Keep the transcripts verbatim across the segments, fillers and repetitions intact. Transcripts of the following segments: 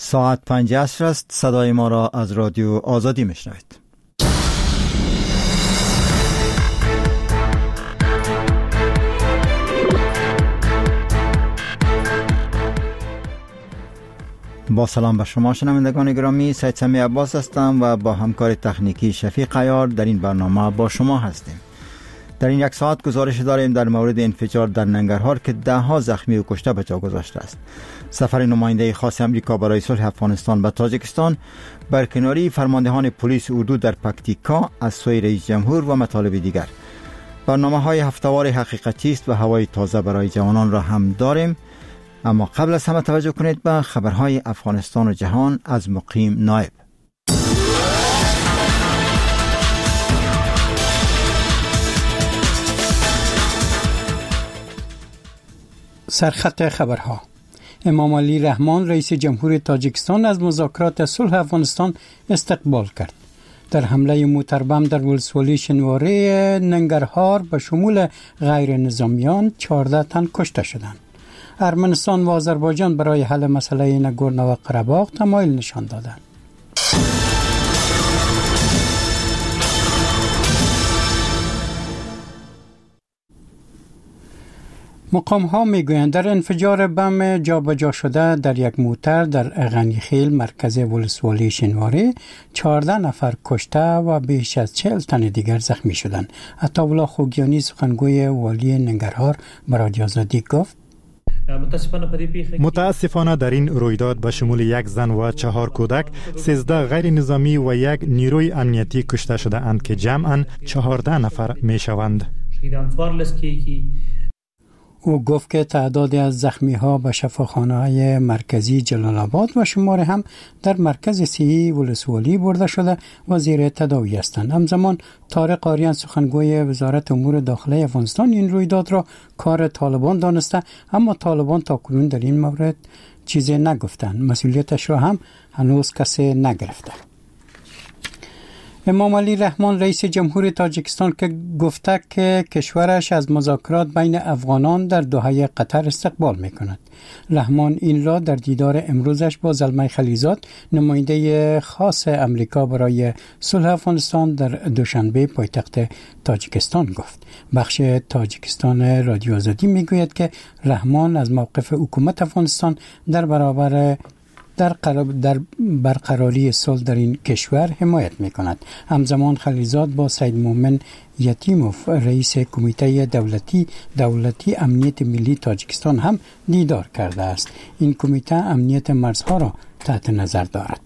ساعت پنج عصر است. صدای ما را از رادیو آزادی میشنوید. با سلام به شما شنوندگان گرامی، سید سمی عباس هستم و با همکار تکنیکی شفیق عیار در این برنامه با شما هستیم. در این یک ساعت گزارش داریم در مورد انفجار در ننگرهار که ده ها زخمی و کشته به جا گذاشته است. سفر نماینده خاص امریکا برای صلح افغانستان به تاجیکستان، برکناری فرماندهان پلیس اردو در پکتیکا از سوی رئیس جمهور و مطالب دیگر. برنامه‌های هفته‌وار حقیقتی است و هوای تازه برای جوانان را هم داریم. اما قبل از همه توجه کنید به خبرهای افغانستان و جهان از مقیم نایب. سرخط خبرها. امام علی رحمان رئیس جمهور تاجیکستان از مذاکرات صلح افغانستان استقبال کرد. در حمله موتربم در ولسوالی شنواره ننگرهار به شمول غیر نظامیان چهارده تن کشته شدند. ارمنستان و آذربایجان برای حل مسئله نگورنو قره‌باغ تمایل نشان دادند. مقام ها می گویند در انفجار بم جابجا شده در یک موتر در غنیخیل مرکز ولسوالی شنواره چهارده نفر کشته و بیش از چهل تن دیگر زخمی شدند. عطاالله خوگیانی سخنگوی والی ننگرهار به رادیو آزادی گفت: متاسفانه در این رویداد به شمول یک زن و چهار کودک، سیزده غیر نظامی و یک نیروی امنیتی کشته شده اند که جمعاً چهارده نفر می شوند. او گفت که تعدادی از زخمی ها به شفاخانه مرکزی جلال آباد و شمار هم در مرکز صحی ولسوالی برده شده و زیر تداوی هستند. همزمان طارق آریان سخنگوی وزارت امور داخلی افغانستان این رویداد را کار طالبان دانسته، اما طالبان تاکنون در این مورد چیزی نگفتند. مسئولیتش را هم هنوز کسی نگرفته. امام علی رحمان رئیس جمهور تاجیکستان که گفته که کشورش از مذاکرات بین افغانان در دوحه قطر استقبال می‌کند. رحمان این را در دیدار امروزش با زلمه خلیزاد نماینده خاص امریکا برای صلح افغانستان در دوشنبه پایتخت تاجیکستان گفت. بخش تاجیکستان رادیو آزادی میگوید که رحمان از موقف حکومت افغانستان در برابر در, در برقراری صلح در این کشور حمایت می‌کند. همزمان خلیزاد با سید مومن یتیموف رئیس کمیته دولتی دولتی امنیت ملی تاجیکستان هم دیدار کرده است. این کمیته امنیت مرزها را تحت نظر دارد.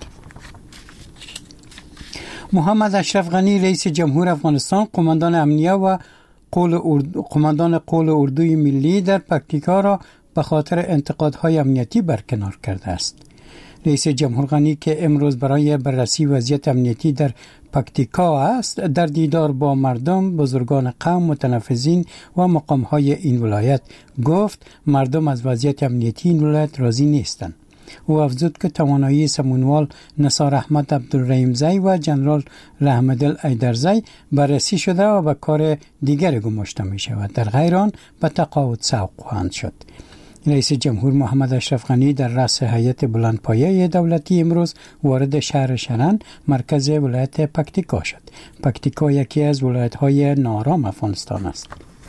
محمد اشرف غنی رئیس جمهور افغانستان قماندان امنیه و قول اردو قماندان قول اردوی ملی در پکتیکا را به خاطر انتقادهای امنیتی برکنار کرده است. رئیس جمهور غنی که امروز برای بررسی وضعیت امنیتی در پکتیکا است، در دیدار با مردم، بزرگان قوم، متنفذین و مقام‌های این ولایت گفت مردم از وضعیت امنیتی این ولایت راضی نیستند. او افزود که توانایی سمونوال نثار احمد عبدالرحیمزی و جنرال رحمدل ایدرزی بررسی شده و به کار دیگر گماشته می شود. در غیر آن به تقاعد سوق خواهند شد. رئیس جمهور محمد اشرف غنی در رأس هیئت بلندپایه دولتی امروز وارد شهر شرن مرکز ولایت پکتیکا شد. پکتیکا یکی از ولایت‌های ناآرام افغانستان است.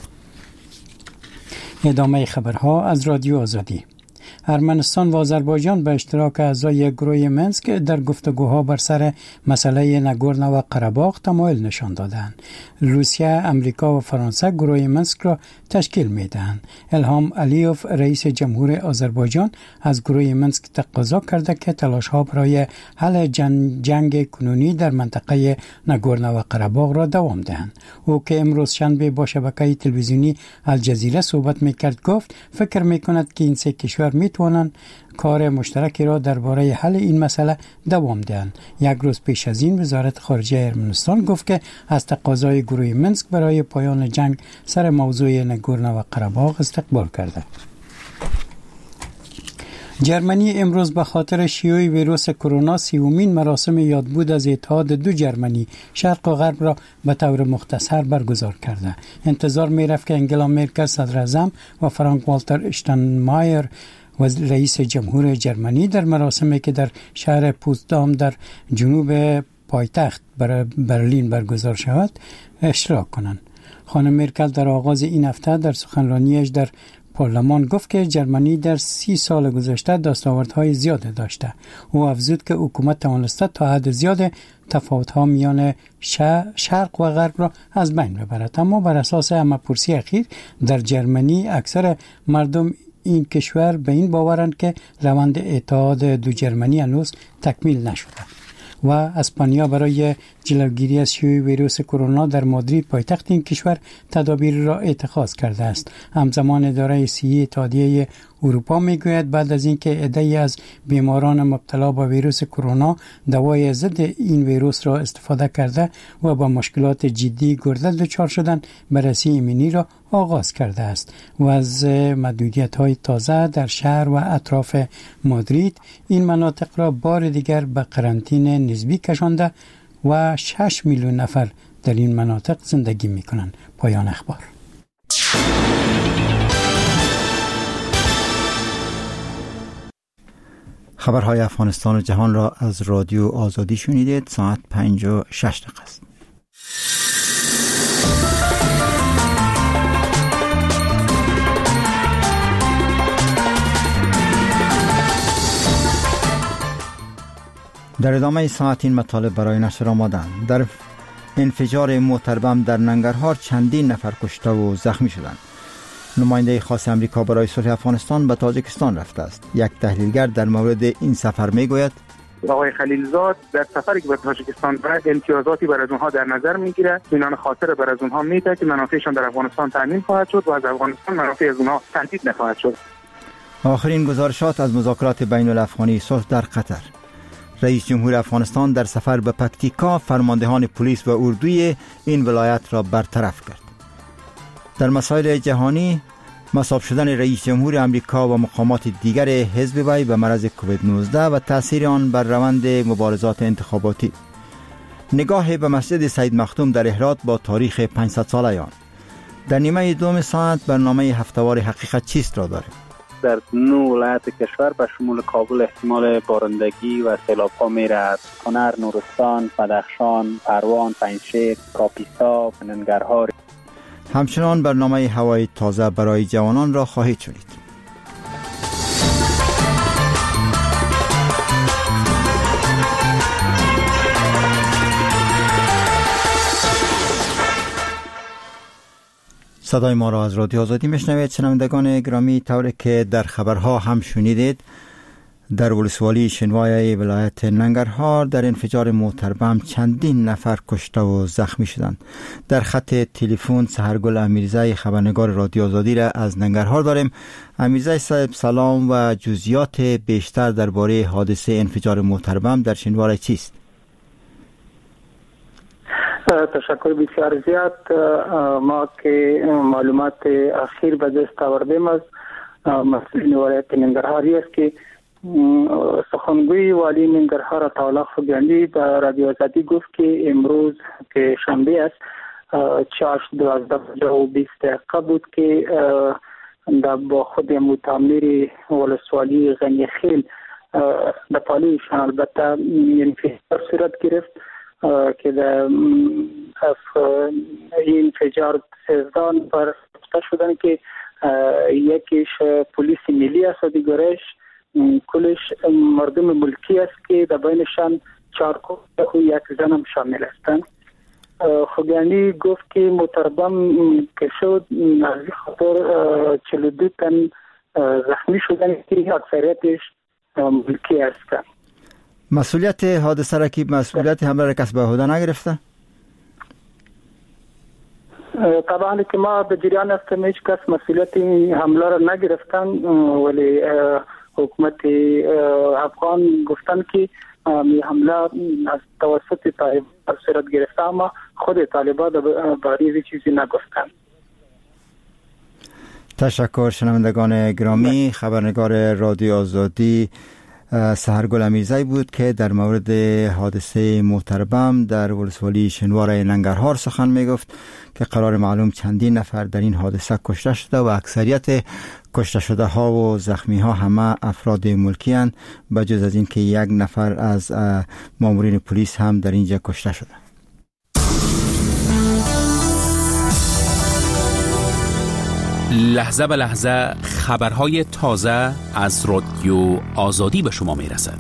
ادامه خبرها از رادیو آزادی. ارمنستان و آذربایجان به اشتراک اعضای گروه منسک در گفتگوها بر سر مسئله نگورنو قره‌باغ تمایل نشان دادند. روسیه، امریکا و فرانسه گروه منسک را تشکیل می‌دهند. الهام علیوف رئیس جمهور آذربایجان از گروه منسک تقاضا کرده که تلاش‌ها برای حل جنگ, جنگ کنونی در منطقه نگورنو قره‌باغ را دوام دهند. او که امروز شنبه با شبکه تلویزیونی الجزیره صحبت می‌کرد گفت فکر می‌کند که این سه کشور می‌توانند کار مشترکی را درباره حل این مسئله دوام دهند. یک روز پیش از این وزارت خارجه ارمنستان گفت که از تقاضای گروه منسک برای پایان جنگ سر موضوع نگورنو قره‌باغ استقبال کرده. جرمنی امروز به خاطر شیوع ویروس کرونا سیومین مراسم یادبود از اتحاد دو جرمنی شرق و غرب را به طور مختصر برگزار کرده. انتظار می رفت که انگلا مرکل صدر اعظم و فرانک والتر اشتاینمایر و رئیس جمهور جرمنی در مراسمی که در شهر پوتسدام در جنوب پایتخت برلین برگزار شود اشتراک کنند. خانم مرکل در آغاز این هفته در سخنرانیش در پارلمان گفت که جرمنی در سی سال گذشته دستاوردهای زیاد داشته. او افزود که حکومت توانسته تا حد زیاد تفاوت‌ها میان شرق و غرب را از بین ببرد. اما بر اساس همه‌پرسی اخیر در جرمنی اکثر مردم این کشور به این باورند که روند اتحاد دو جرمنی هنوز تکمیل نشده. و اسپانیا برای جلوگیری از شیوع ویروس کرونا در مادرید پایتخت این کشور تدابیر را اتخاذ کرده است. همزمان اداره صحی اتحادیه اروپا میگوید بعد از اینکه عده‌ای از بیماران مبتلا به ویروس کرونا دوای ضد این ویروس را استفاده کرده و با مشکلات جدی گرده دچار شدن، بررسی ایمنی را آغاز کرده است و از محدودیت‌های تازه در شهر و اطراف مادرید این مناطق را بار دیگر به قرنطینه نسبی کشانده و شش میلیون نفر در این مناطق زندگی می‌کنند. پایان اخبار. خبرهای افغانستان و جهان را از رادیو آزادی شنیدید. ساعت پنج و شش دقیقه است. در ادامه ساعت این مطالب برای نشر آمدند. در انفجار موتر بم در ننگرهار چندین نفر کشته و زخمی شدند. نماینده خاص امریکا برای صلح افغانستان به تاجیکستان رفته است. یک تحلیلگر در مورد این سفر میگوید آقای خلیلزاد در سفری که به تاجیکستان برد امتیازاتی بر از اونها در نظر میگیره، اینان خاطر بر از اونها میده که منافعشان در افغانستان تامین خواهد شد و از افغانستان منافع از اونها تهدید نخواهد شد. آخرین گزارشات از مذاکرات بین الافغانی صلح در قطر. رئیس جمهور افغانستان در سفر به پکتیکا فرماندهان پلیس و اردوی این ولایت را برطرف کرد. در مسائل جهانی، مصاب شدن رئیس جمهور امریکا و مقامات دیگر حزب وی به مرض کووید نوزده و تأثیر آن بر روند مبارزات انتخاباتی. نگاه به مسجد سید مختوم در احرات با تاریخ پانصد ساله آن. در نیمه دوم ساعت برنامه هفته‌وار حقیقت چیست را داریم. در نه ولایت کشور به شمول کابل احتمال بارندگی و سیلاب‌ها میرد. کنر، نورستان، بدخشان، پروان، پنجشیر، کاپیسا، ننگرهار. همچنان برنامه هوای تازه برای جوانان را خواهید شنید. صدای ما را از رادیو آزادی میشنوید. شنوندگان گرامی، طوری که در خبرها هم شنیدید، در ولسوالی شنوای ولایت ننگرهار در انفجار موتر بم چندین نفر کشته و زخمی شدند. در خط تلفن سحرگل امیرزی خبرنگار رادیو آزادی را از ننگرهار داریم. امیرزی صاحب سلام و جزئیات بیشتر درباره حادثه انفجار موتر بم در شنوار چیست؟ تشکر بسیار زیاد. ما که معلومات اخیر به دست آوردیم از مسئولین ولایت ننگرهاری است که سخنگوی والی ننگرهار عطاالله خوگیانی به رادیو آزادی گفت که امروز که شنبه است چهار دوازده بجه و بیست دقیقه بود که با خود متعمر ولسوالی غنیخیل در پالیشان البته انفجار صورت گرفت که در این انفجار سیزده نفر کشته شدند که یکیش پلیس ملی است و دیگرش کلش مردم ملکی است که در بینشان چهار کودک و یک زن هم شامل هستند. خوگیانی گفت که موتر بم که شد از این خاطر چهل و دو تن زخمی شدند که اکثریتش ملکی هستند. مسئولیت حادثه را که مسئولیت حمله را کس به عهده نگرفته؟ طبعا که ما به جریان هستم هیچ کس مسئولیت حمله را نگرفتن، ولی حکومت افغان گفتن که این حمله از توسط طالبان صورت گرفته، اما خود طالبان باره چیزی نگفتن. تشکر. شنوندگان گرامی، خبرنگار رادیو آزادی سحرگل امیرزی بود که در مورد حادثه محتربم در ولسوالی شنوار ننگرهار سخن می گفت که قرار معلوم چندین نفر در این حادثه کشته شده و اکثریت کشته شده ها و زخمی ها همه افراد ملکی اند، بجز از این که یک نفر از مامورین پلیس هم در اینجا کشته شده. لحظه به لحظه خبرهای تازه از رادیو آزادی به شما می رسد.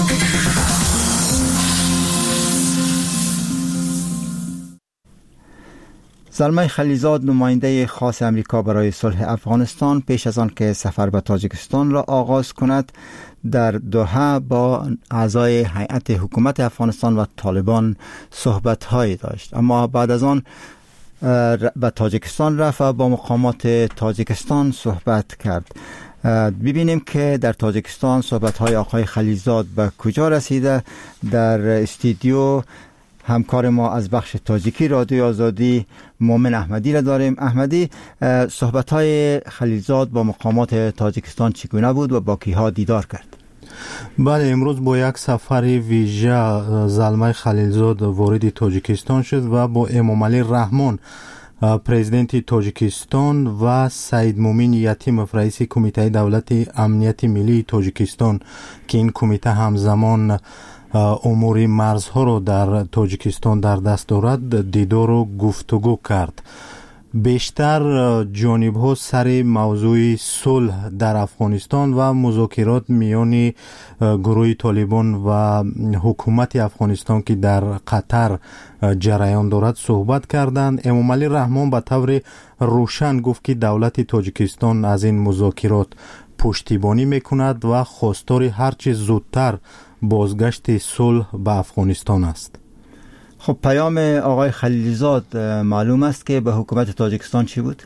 زلمه خلیزاد، نماینده خاص امریکا برای صلح افغانستان، پیش از آن که سفر به تاجیکستان را آغاز کند در دوحه با اعضای هیئت حکومت افغانستان و طالبان صحبت‌هایی داشت، اما بعد از آن به تاجیکستان رفت و با مقامات تاجیکستان صحبت کرد. ببینیم که در تاجیکستان صحبت‌های آقای خلیزاد به کجا رسیده. در استودیو همکار ما از بخش تاجیکی رادیو آزادی مومن احمدی را داریم. احمدی، صحبت‌های خلیزاد با مقامات تاجیکستان چگونه بود و با کیها دیدار کرد؟ بله، امروز با یک سفر ویژه زلمه خلیلزاد وارد تاجیکستان شد و با امامعلی رحمان، پرزیدنت تاجیکستان، و سید مومن یتیموف، رئیس کمیته دولت امنیت ملی تاجیکستان که این کمیته همزمان امور مرزها رو در تاجیکستان در دست دارد، دیدار و گفتگو کرد. بیشتر جانب‌ها سر موضوع صلح در افغانستان و مذاکرات میان گروه طالبان و حکومت افغانستان که در قطر جریان دارد صحبت کردند. امامعلی رحمان به طور روشن گفت که دولت تاجیکستان از این مذاکرات پشتیبانی میکند و خواستار هرچه زودتر بازگشت صلح به افغانستان است. خب، پیام آقای خلیلزاد معلوم است که به حکومت تاجیکستان چی بود؟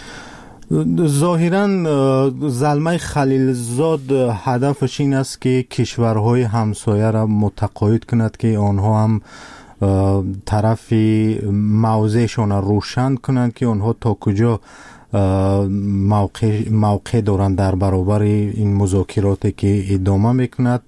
ظاهراً زلمه خلیلزاد هدفش این است که کشورهای همسایه را متقاعد کند که آنها هم طرف موضعشان را روشن کنند که آنها تا کجا موقع, موقع دارند در برابر این مذاکراتی که ادامه میکند.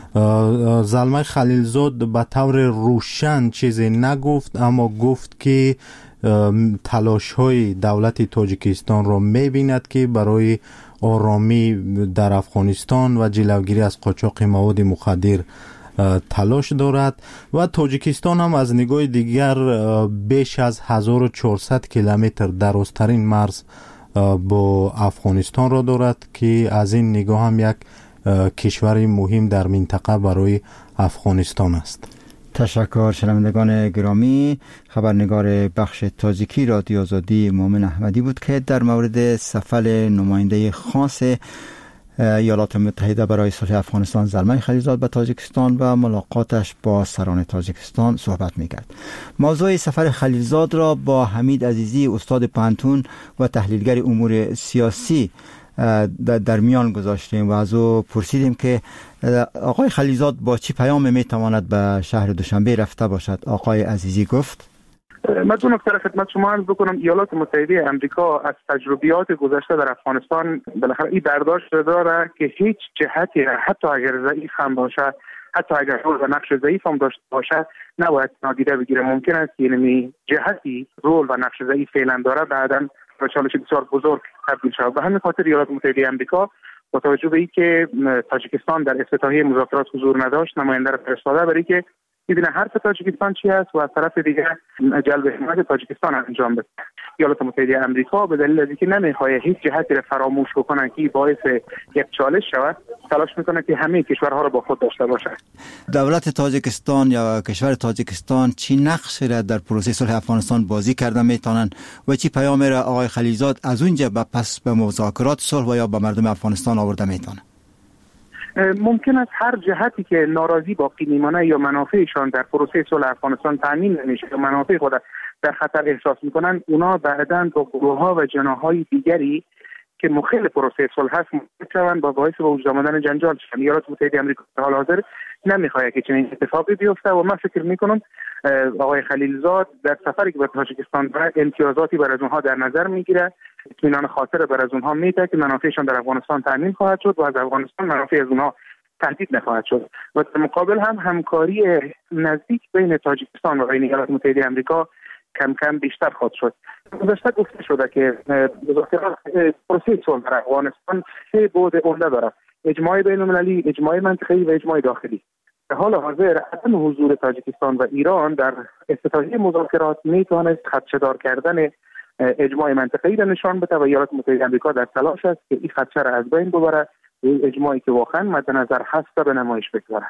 زلمه خلیلزاد به طور روشن چیزی نگفت، اما گفت که تلاش های دولت تاجیکستان را میبیند که برای آرامی در افغانستان و جلوگیری از قاچاق مواد مخدر تلاش دارد و تاجیکستان هم از نگاه دیگر بیش از هزار و چهارصد کیلومتر درازترین مرز با افغانستان را دارد که از این نگاه هم یک کشور مهم در منطقه برای افغانستان است. تشکر. شنوندگان گرامی، خبرنگار بخش تاجیکی رادیو آزادی مومن احمدی بود که در مورد سفر نماینده خاص ایالات متحده برای صلح افغانستان زلمه خلیلزاد به تاجیکستان و ملاقاتش با سران تاجیکستان صحبت می‌کرد. موضوع سفر خلیلزاد را با حمید عزیزی، استاد پانتون و تحلیلگر امور سیاسی در میان گذاشتیم و از او پرسیدیم که آقای خلیلزاد با چی پیام میتواند به شهر دوشنبه رفته باشد. آقای عزیزی گفت: من دو نکته خدمت شما عرض بکنم. ایالات متحده آمریکا از تجربیات گذشته در افغانستان بالاخره این برداشت داره که هیچ جهتی حتی اگر ضعیف هم باشه، حتی اگر رول و نقش ضعیف هم داشته باشه، نباید نادیده بگیره. ممکن است یعنی جهتی رول و نقش ضعیف فعلا داره بعداً به چالش بسیار بزرگ تبدیل شود. به همین خاطر ایالات متحده آمریکا با توجه به اینکه تاجیکستان در افتتاحیه مذاکرات حضور نداشت، نماینده را فرستاده برای که ببینه حرف تاجیکستان چی است و از طرف دیگر جلب حمایت تاجیکستان انجام بده. ایالات متحده آمریکا به دلیل اینکه نمیخواد هیچ جهتی را فراموش بکنه که باعث یک چالش شود، تلاش میکنه که همه کشورها را با خود داشته باشه. دولت تاجیکستان یا کشور تاجیکستان چی نقشی را در پروسه صلح افغانستان بازی کرده میتونن و چی پیام را آقای خلیلزاد از اونجا به پس به مذاکرات صلح و یا به مردم افغانستان آورده میتونه؟ ممکن است هر جهتی که ناراضی با قیمانه یا منافعشان در پروسه صلح افغانستان تامین نمیشه یا منافع خود در خطر احساس میکنن، اونا بعداً با گروه‌ها و جناح‌های دیگری که مخالف پروسه صلح هست متوجهن و باعث به وجود آمدن جنجال شدن. ایالات متحده آمریکا در حال حاضر نمیخواد که چنین اتفاقی بیفته و من فکر میکنم آقای خلیلزاد در سفری که به تاجیکستان داره امتیازاتی برای اونها در نظر میگیره، اطمینان خاطر برای اونها میده که منافعشان در افغانستان تامین خواهد شد و از افغانستان منافع از اونها تهدید نخواهد شد و در مقابل هم همکاری نزدیک بین تاجیکستان و بین ایالات متحده آمریکا کم کم بیشتر خواهد شد. گذشته گفته شده که مذاکرات پروسه صلح در افغانستان سه بعد عمده دارد: اجماع بین المللی، اجماع منطقه‌ای و اجماع داخلی. در حال حاضر عدم حضور تاجیکستان و ایران در افتتاحیه مذاکرات میتواند خدشه‌دار کردن اجماع منطقه‌ای را نشان بده و ایالات متحده آمریکا در تلاش است که این خدشه را از بین ببره، این اجماعی که واقعا مد نظر هست به نمایش بگذاره.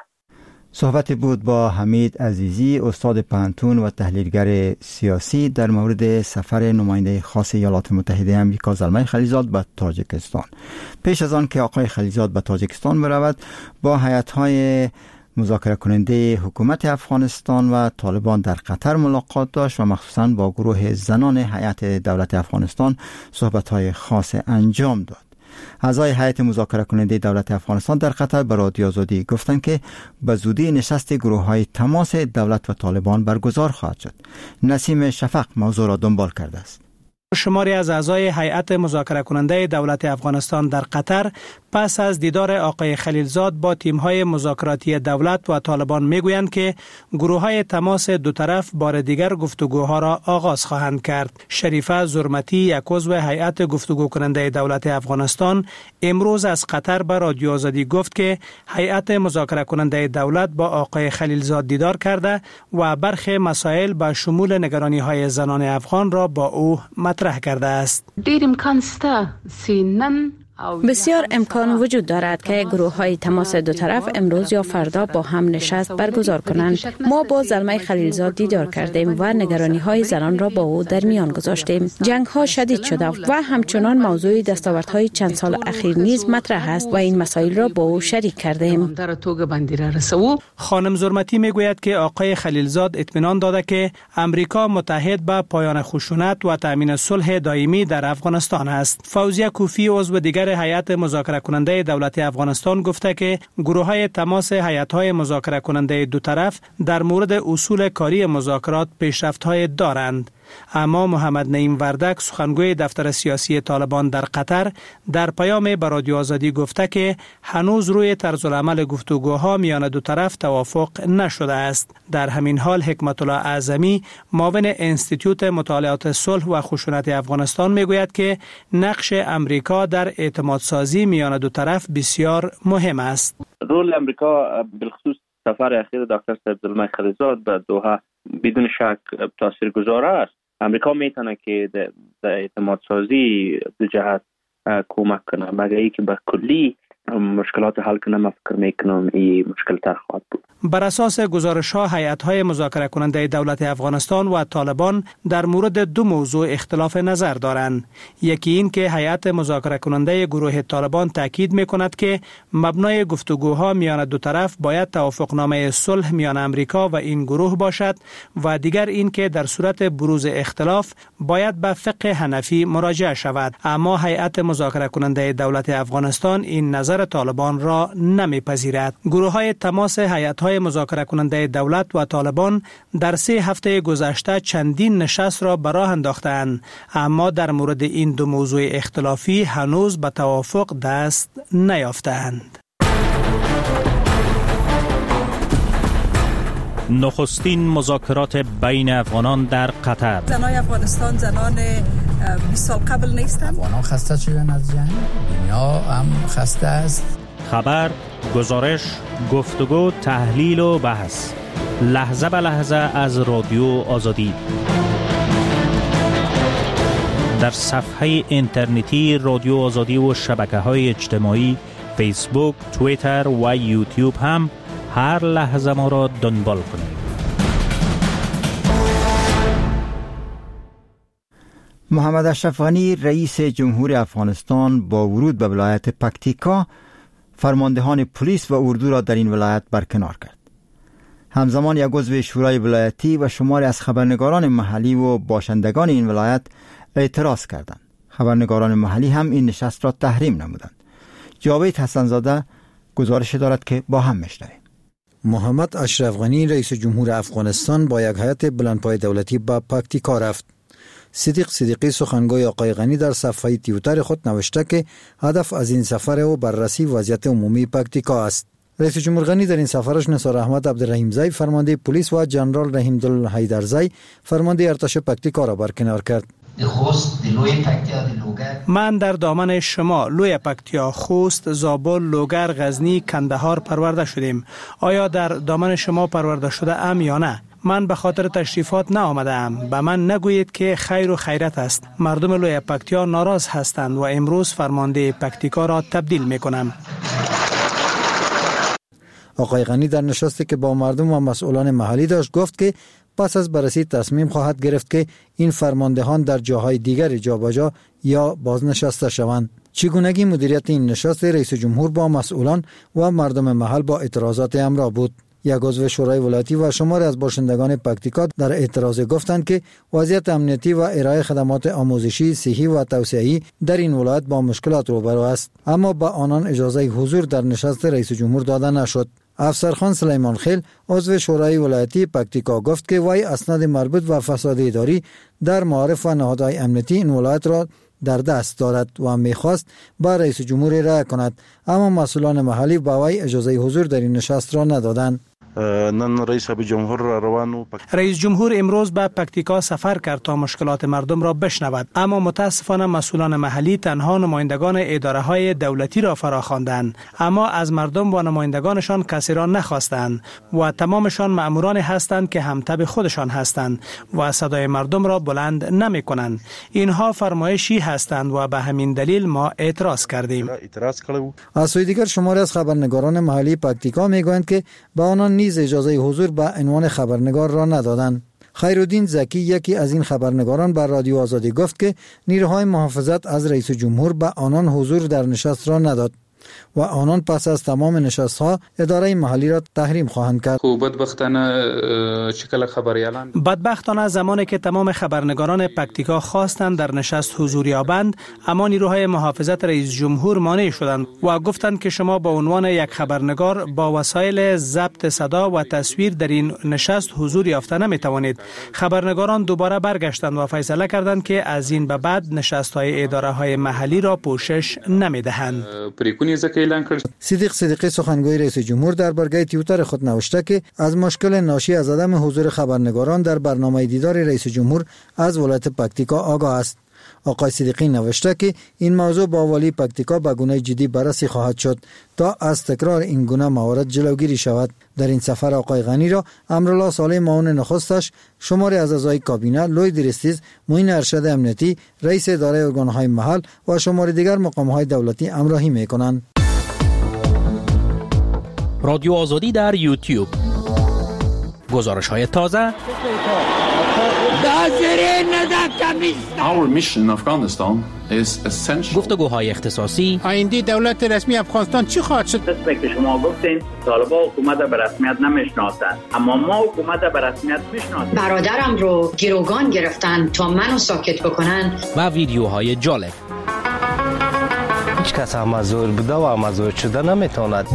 صحبت بود با حمید عزیزی، استاد پانتون و تحلیلگر سیاسی در مورد سفر نماینده خاص ایالات متحده آمریکا زلمه خلیلزاد به تاجیکستان. پیش از آن که آقای خلیلزاد به تاجیکستان برود، با هیئت‌های مذاکره کننده حکومت افغانستان و طالبان در قطر ملاقات داشت و مخصوصاً با گروه زنان هیئت دولت افغانستان صحبت‌های خاص انجام داد. اعضای هیئت مذاکره کننده دولت افغانستان در قطر به رادیو آزادی گفتند که به زودی نشست گروه‌های تماس دولت و طالبان برگزار خواهد شد. نسیم شفق موضوع را دنبال کرده است. شماری از اعضای هیئت مذاکره کننده دولت افغانستان در قطر پس از دیدار آقای خلیلزاد با تیم‌های مذاکراتی دولت و طالبان میگویند که گروه‌های تماس دو طرف بار دیگر گفتگوها را آغاز خواهند کرد. شریفه زرمتی، یک عضو هیئت گفتگو کننده دولت افغانستان، امروز از قطر به رادیو آزادی گفت که هیئت مذاکره کننده دولت با آقای خلیلزاد دیدار کرده و برخی مسائل به شمول نگرانی‌های زنان افغان را با او مطرح کرده است. ډیر امکان شته سینن بسیار امکان وجود دارد که گروه های تماس دو طرف امروز یا فردا با هم نشست برگزار کنند. ما با زلمه خلیلزاد دیدار کردیم و نگرانی های زنان را با او در میان گذاشتیم. جنگ ها شدید شده و همچنان موضوع دستاوردهای چند سال اخیر نیز مطرح است و این مسائل را با او شریک کردیم. خانم زرمتی میگوید که آقای خلیلزاد اطمینان داده که امریکا متحد به پایان خشونت و تامین صلح دائمی در افغانستان است. فوزیه کوفی، عضو دیگر هیئت مذاکره کننده دولت افغانستان، گفته که گروه‌های تماس هیئت‌های مذاکره کننده دو طرف در مورد اصول کاری مذاکرات پیشرفت‌های دارند. اما محمد نعیم وردک، سخنگوی دفتر سیاسی طالبان در قطر، در پیام به رادیو آزادی گفته که هنوز روی طرز العمل گفتگوها میان دو طرف توافق نشده است. در همین حال حکمت الله اعظمی، معاون انستیتوت مطالعات صلح و خشونت افغانستان، میگوید که نقش امریکا در اعتماد سازی میان دو طرف بسیار مهم است. رول امریکا بالخصوص سفر اخیر دکتر صاحب زلمه خلیلزاد به دوحه بدون شک تاثیرگذار است. امریکا میتونه که در اعتماد سازی دو جهت کمک کنه، مگر اینکه به کلی مشکلات حل کنه، من فکر میکنم این مشکل تر خواهد بود. بر اساس گزارش‌ها، هیئت‌های مذاکره کننده دولت افغانستان و طالبان در مورد دو موضوع اختلاف نظر دارند. یکی این که هیئت مذاکره کننده گروه طالبان تاکید می‌کند که مبنای گفتگوها میان دو طرف باید توافقنامه صلح میان امریکا و این گروه باشد و دیگر این که در صورت بروز اختلاف باید به فقه حنفی مراجعه شود. اما هیئت مذاکره کننده دولت افغانستان این نظر طالبان را نمی‌پذیرد. گروه‌های تماس هیئت‌های مذاکره کننده دولت و طالبان در سه هفته گذشته چندین نشست را به راه انداختند، اما در مورد این دو موضوع اختلافی هنوز به توافق دست نیافتند. نخستین مذاکرات بین افغانان در قطر. زنان افغانستان زنان بیست سال قبل نیستند. افغانان خسته شدن از جنگ، دنیا هم خسته است. خبر، گزارش، گفتگو، تحلیل و بحث، لحظه به لحظه از رادیو آزادی. در صفحه اینترنتی رادیو آزادی و شبکه‌های اجتماعی فیسبوک، توییتر و یوتیوب هم هر لحظه ما را دنبال کنید. محمد اشرف غنی، رئیس جمهور افغانستان، با ورود به ولایت پکتیکا فرماندهان پلیس و اردو را در این ولایت برکنار کرد. همزمان یک عضو شورای ولایتی و شماری از خبرنگاران محلی و باشندگان این ولایت اعتراض کردند. خبرنگاران محلی هم این نشست را تحریم نمودند. جاوید حسنزاده گزارش دارد که با هم میشنویم. محمد اشرف غنی، رئیس جمهور افغانستان، با یک هیئت بلندپای دولتی به پکتیکا رفت. صدیق صدیقی، سخنگوی آقای غنی، در صفحه توییتر خود نوشته که هدف از این سفر او بررسی وضعیت عمومی پکتیکا است. رئیس جمهور غنی در این سفرش نثار احمد عبدالرحیمزی فرمانده پلیس و جنرال رحیمدل حیدرزی فرمانده ارتش پکتیکا را برکنار کرد. من در دامن شما لوی پکتیا، خوست، زابل، لوگر، غزنی، کندهار پرورده شدیم. آیا در دامن شما پرورده شده ام یا نه؟ من به خاطر تشریفات نآمده ام. به من نگویید که خیر و خیرت است. مردم لوی پکتیا ناراض هستند و امروز فرمانده پکتیکا را تبدیل می کنم. آقای غنی در نشستی که با مردم و مسئولان محلی داشت گفت که پس از بررسی تصمیم خواهد گرفت که این فرماندهان در جاهای دیگر جابجا یا بازنشسته شوند. چگونگی مدیریت این نشست رئیس جمهور با مسئولان و مردم محل با اعتراضات همراه بود. یک عضو شورای ولایتی و شماری از باشندگان پکتیکا در اعتراض گفتند که وضعیت امنیتی و ارائه خدمات آموزشی، صحی و توسعه‌ای در این ولایت با مشکلات روبرو است، اما با آنان اجازه حضور در نشست رئیس جمهور داده نشد. افسرخان سلیمان خیل عضو شورای ولایتی پکتیکا گفت که وی اسناد مربوط به فساد اداری در معارف و نهادهای امنیتی این ولایت را در دست دارد و می‌خواست با رئیس جمهور رأی کند، اما مسئولان محلی با وی اجازه حضور در این نشست را ندادند. نن رئیس جمهور روانو رئیس جمهور امروز به پکتیکا سفر کرد تا مشکلات مردم را بشنود، اما متاسفانه مسئولان محلی تنها نمایندگان اداره های دولتی را فراخواندند، اما از مردم و نمایندگانشان کسی را نخواستند و تمامشان مأموران هستند که همتب خودشان هستند و صدای مردم را بلند نمی کنند. اینها فرمایشی هستند و به همین دلیل ما اعتراض کردیم. از سوی دیگر شماری از خبرنگاران محلی پکتیکا میگویند که با آنان نیز اجازه حضور به عنوان خبرنگار را ندادند. خیرالدین زکی یکی از این خبرنگاران بر رادیو آزادی گفت که نیروهای محافظت از رئیس جمهور به آنان حضور در نشست را نداد و آنان پس از تمام نشست‌ها اداره محلی را تحریم خواهند کرد. بدبختانه چکل خبری اعلان بدبختانه زمانی که تمام خبرنگاران پکتیکا خواستند در نشست حضور یابند، اما نیروهای محافظت رئیس جمهور مانع شدند و گفتند که شما به عنوان یک خبرنگار با وسایل ضبط صدا و تصویر در این نشست حضور یافته نمی توانید. خبرنگاران دوباره برگشتند و فیصله کردند که از این به بعد نشست‌های اداره‌های محلی را پوشش نمی‌دهند. صدیق صدیقی سخنگوی رئیس جمهور در برگه توییتر خود نوشته که از مشکل ناشی از عدم حضور خبرنگاران در برنامه دیدار رئیس جمهور از ولایت پکتیکا آگاه است. آقای صدیقی نوشته که این موضوع با والی پکتیکا به گونه جدی بررسی خواهد شد تا از تکرار این گونه موارد جلوگیری شود. در این سفر آقای غنی را امرالله صالح معاون نخستش، شماری از اعضای کابینه، لوی درستیز، معین ارشد امنیتی، رئیس اداره ارگان‌های محل و شماری دیگر مقام‌های دولتی همراهی می‌کنند. رادیو آزادی در یوتیوب. گزارش‌های تازه. Our mission in Afghanistan is essential. گفتگوهای اختصاصی. آینده دولت رسمی افغانستان چی خواهد شد؟ مثل که شما گفتین طالبان حکومت به رسمیت نمیشناسند، اما ما حکومت به رسمیت میشناسیم. برادرم رو گروگان گرفتن تا منو ساکت بکنن. و ویدیوهای جالب. هیچ کس مزور بوده و مزور شده نمیتواند.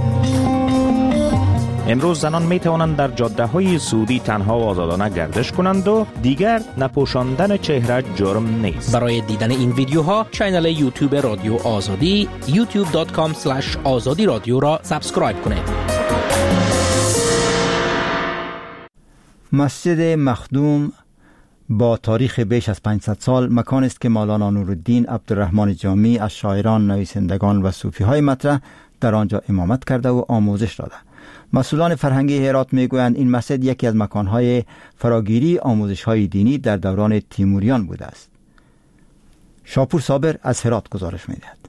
امروز زنان می توانند در جاده های سعودی تنها و آزادانه گردش کنند و دیگر نپوشاندن چهره جرم نیست. برای دیدن این ویدیوها چینل یوتیوب رادیو آزادی یوتیوب دات کام اسلش آزادی رادیو را سابسکرایب کنید. مسجد مخدوم با تاریخ بیش از پانصد سال مکان است که مولانا نورالدین عبدالرحمن جامی از شاعران، نویسندگان و صوفی‌های مطرح در آنجا امامت کرده و آموزش داده. مسئولان فرهنگی هرات میگویند این مسجد یکی از مکانهای فراگیری آموزش‌های دینی در دوران تیموریان بوده است. شاپور صابر از هرات گزارش می‌دهد.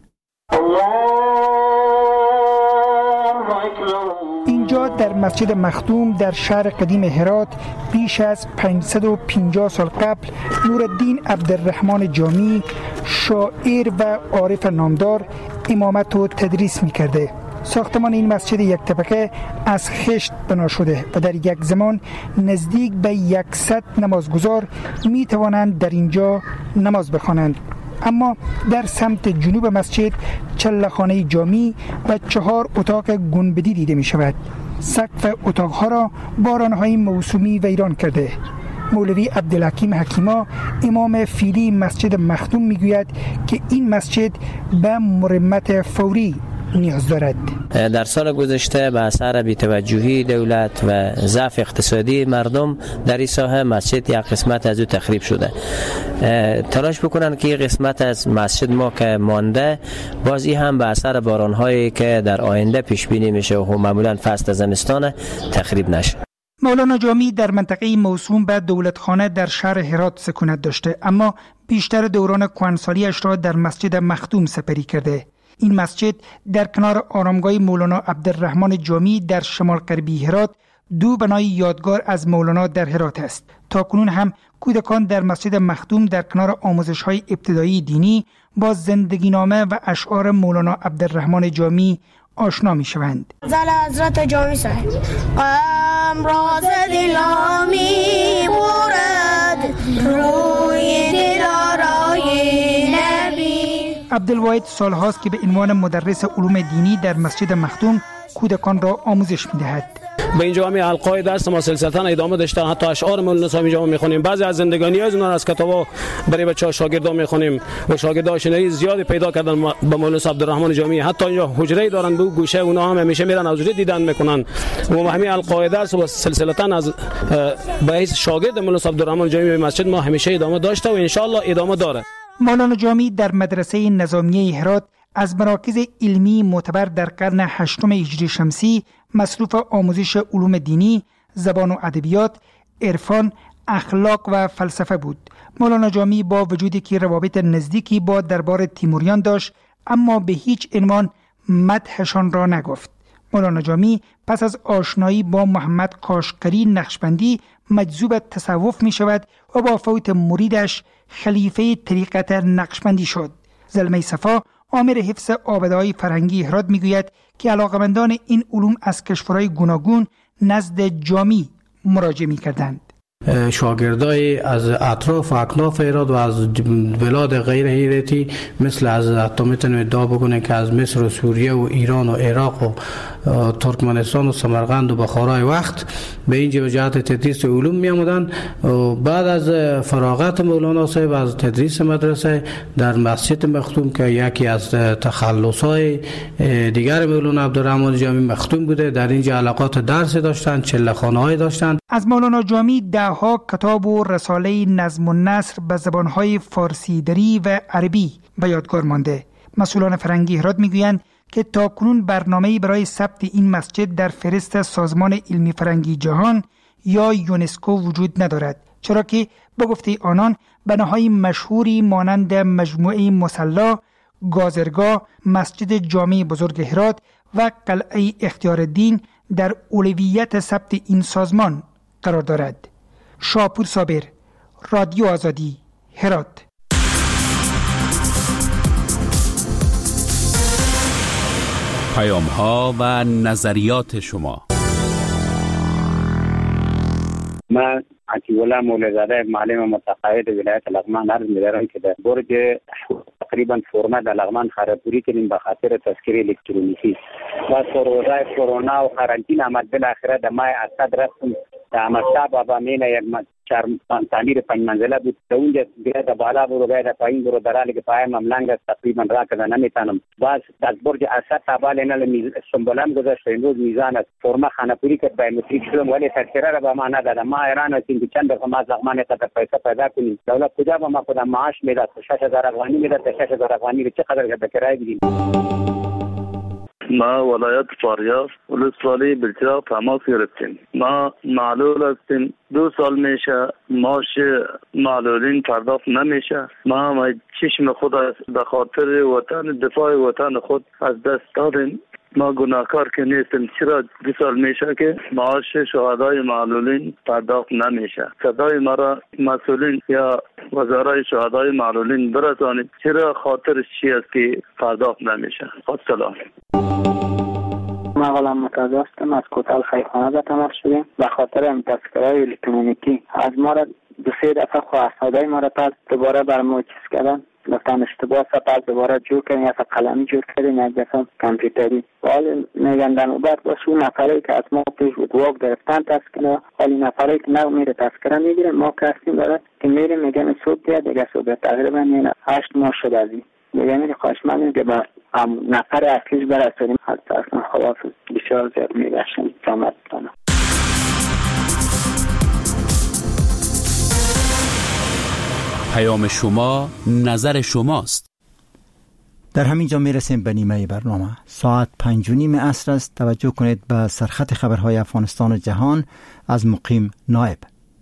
اینجا در مسجد مخدوم در شهر قدیم هرات بیش از پانصد و پنجاه سال قبل نورالدین عبدالرحمن جامی، شاعر و عارف نامدار، امامت و تدریس می‌کرده. ساختمان این مسجد یک طبقه از خشت بنا شده و در یک زمان نزدیک به صد نمازگزار می توانند در اینجا نماز بخوانند. اما در سمت جنوب مسجد چله‌خانه جامی و چهار اتاق گنبدی دیده می شود. سقف اتاقها را بارانهای موسومی ویران کرده. مولوی عبدالحکیم حکیما امام فیلی مسجد مخدوم می گوید که این مسجد به مرمت فوری نیاز دارد. در سال گذشته به اثر بی‌توجهی دولت و ضعف اقتصادی مردم در این ساحه مسجد یک قسمت از او تخریب شده. تلاش بکنن که یک قسمت از مسجد ما که مانده باز این هم به اثر باران‌هایی که در آینده پیش بینی میشه و معمولا فصل زمستان تخریب نشه. مولانا جامی در منطقه موسوم به دولتخانه در شهر هرات سکونت داشته، اما بیشتر دوران کهنسالی‌اش را در مسجد مخدوم سپری کرده. این مسجد در کنار آرامگاه مولانا عبدالرحمن جامی در شمال غربی هرات دو بنای یادگار از مولانا در هرات است. تاکنون هم کودکان در مسجد مخدوم در کنار آموزش‌های ابتدایی دینی با زندگی نامه و اشعار مولانا عبدالرحمن جامی آشنا می شوند. زل حضرت جامی صاحب امراض دلامی بورد روی دلارای نبی. عبدالواحد سالهاست که به عنوان مدرس علوم دینی در مسجد مخدوم کودکان را آموزش می دهد. به اینجا همین حلقه‌های درس ما سلسلتاً ادامه داشته، حتی اشعار مولانا صاحب اینجا میخونیم، بعضی از زندگانی از اونها از کتابا برای بچه‌ها شاگردان میخونیم و شاگردان آشنایی زیادی پیدا کردن با مولانا عبدالرحمن جامی. حتی اینجا حجره دارن به گوشه اونها هم همیشه میرن حضوری دیدن میکنن و همین حلقه‌های درس و سلسلتاً از باعث شاگرد مولانا عبدالرحمن جامی به مسجد ما همیشه ادامه داشته و ان شاء الله ادامه داره. مولانا جامی در مدرسه نظامیه هرات از مراکز علمی معتبر در قرن هشتم هجری شمسی مصروف آموزش علوم دینی، زبان و ادبیات، عرفان، اخلاق و فلسفه بود. مولانا جامی با وجودی که روابط نزدیکی با دربار تیموریان داشت، اما به هیچ عنوان مدحشان را نگفت. مولانا جامی پس از آشنایی با محمد کاشقری نقشبندی مجذوب تصوف می شود و با فوت مریدش خلیفه طریقت نقشبندی شد. زلمه صفا آمر حفظ آباده‌های فرهنگی هرات میگوید که علاقمندان این علوم از کشورهای گوناگون نزد جامی مراجعه می‌کردند. شاگردای از اطراف و اکناف ایراد و از بلاد غیر ایرانی مثل از حتی میتونیم ادعا بکنیم که از مصر و سوریه و ایران و عراق و ترکمنستان و سمرقند و بخارای وقت به اینجا به جهت تدریس علوم می آمدن و بعد از فراغت مولانا صاحب از تدریس مدرسه در مسجد مخدوم که یکی از تخلصهای دیگر مولانا عبدالرحمن جامی مخدوم بوده، در اینجا علاقات درس داشتن، چله‌خانه‌های داشتن. از مولانا جامی دهها کتاب و رساله نظم و نثر به زبانهای فارسی دری و عربی به یادگار مانده. مسئولان فرهنگی هرات میگویند که تاکنون برنامه‌ای برای ثبت این مسجد در فهرست سازمان علمی فرهنگی جهان یا یونسکو وجود ندارد، چرا که به گفته آنان بناهای مشهوری مانند مجموعه مصلی، گازرگاه، مسجد جامع بزرگ هرات و قلعه اختیارالدین در اولویت ثبت این سازمان قرار دارد. شاپور صابر، رادیو آزادی، هرات. پیام ها و نظریات شما. من عطی‌الله مولوی‌زاده معلم متقاعد ولایت لغمان عرض می‌دارم که در برج تقریبا فرمه در لغمان خرابوری کردیم به خاطر تذکره الکترونیکی. بعد روزای کرونا و قرنطینه آمد، بالاخره در ماه اسد رفتم در امرشاه بابا مینه یک چهار تعمیر پنج منزله بود، در اونجا باید بالا برو باید پایین برو، در حالی که پایم هم لنگ است تقریبا را کده نمیتونم. باز از برج اسد تبال اینال سنبولم گذاشت، امروز میزان است فرما خانه‌پوری کرد بایومتریک شدم، ولی تذکره را به ما ندادم. ما ایران هستیم که چند دفعه ما لغمان قدر پیسه پیدا کنیم، دولت کجا به ما خودم معاش میداد؟ شش هزار افغانی میداد، شش هزار افغانی رو چقدر به کرایه بدیم؟ ما ولایت فاریاب ولسوالی بلچراغ تماس گرفتیم. ما معلول هستیم، دو سال میشه معاش معلولین پرداخت نمیشه. ما ما چشم خود به خاطر وطن دفاع وطن خود از دست دادیم. ما گناهکار که نیستیم، چرا دو سال میشه که معاش شهدای معلولین پرداخت نمیشه؟ صدای مرا مسئولین یا وزرای شهدای معلولین برسانید، چرا خاطرش چی است که پرداخت نمیشه؟ السلام. ما غلام متعزی هستم، از کوتال خیخانه به تماس شدیم به خاطر این تذکره الکترونیکی. از ما را دو سه دفعه خواستادای ما را پس دوباره بر ما چیز کردن، گفتن اشتباه سپس دوباره جور کردیم، یا قلمی جور کردیم، یک دفعه کامپیوتری. حال میگن در نوبت باشه اون نفری که از ما پیش بود واق گرفتن تذکره، حالی نفری که نو میره تذکره میگیره، ما کسیم داره که میریم میگن صبح بیاد دیگه صبح تقریبا این هشت ماه شده از این دیگه میره خواهش من که با هم نفر اصلیش برسونیم. حتی اصلا خواهد بسیار زیاد میگشتیم جامعت دانم. پیام شما، نظر شماست. در همین جا میرسیم به نیمه برنامه. ساعت پنج و نیم عصر است. توجه کنید به سرخط خبرهای افغانستان و جهان از مقیم نایب.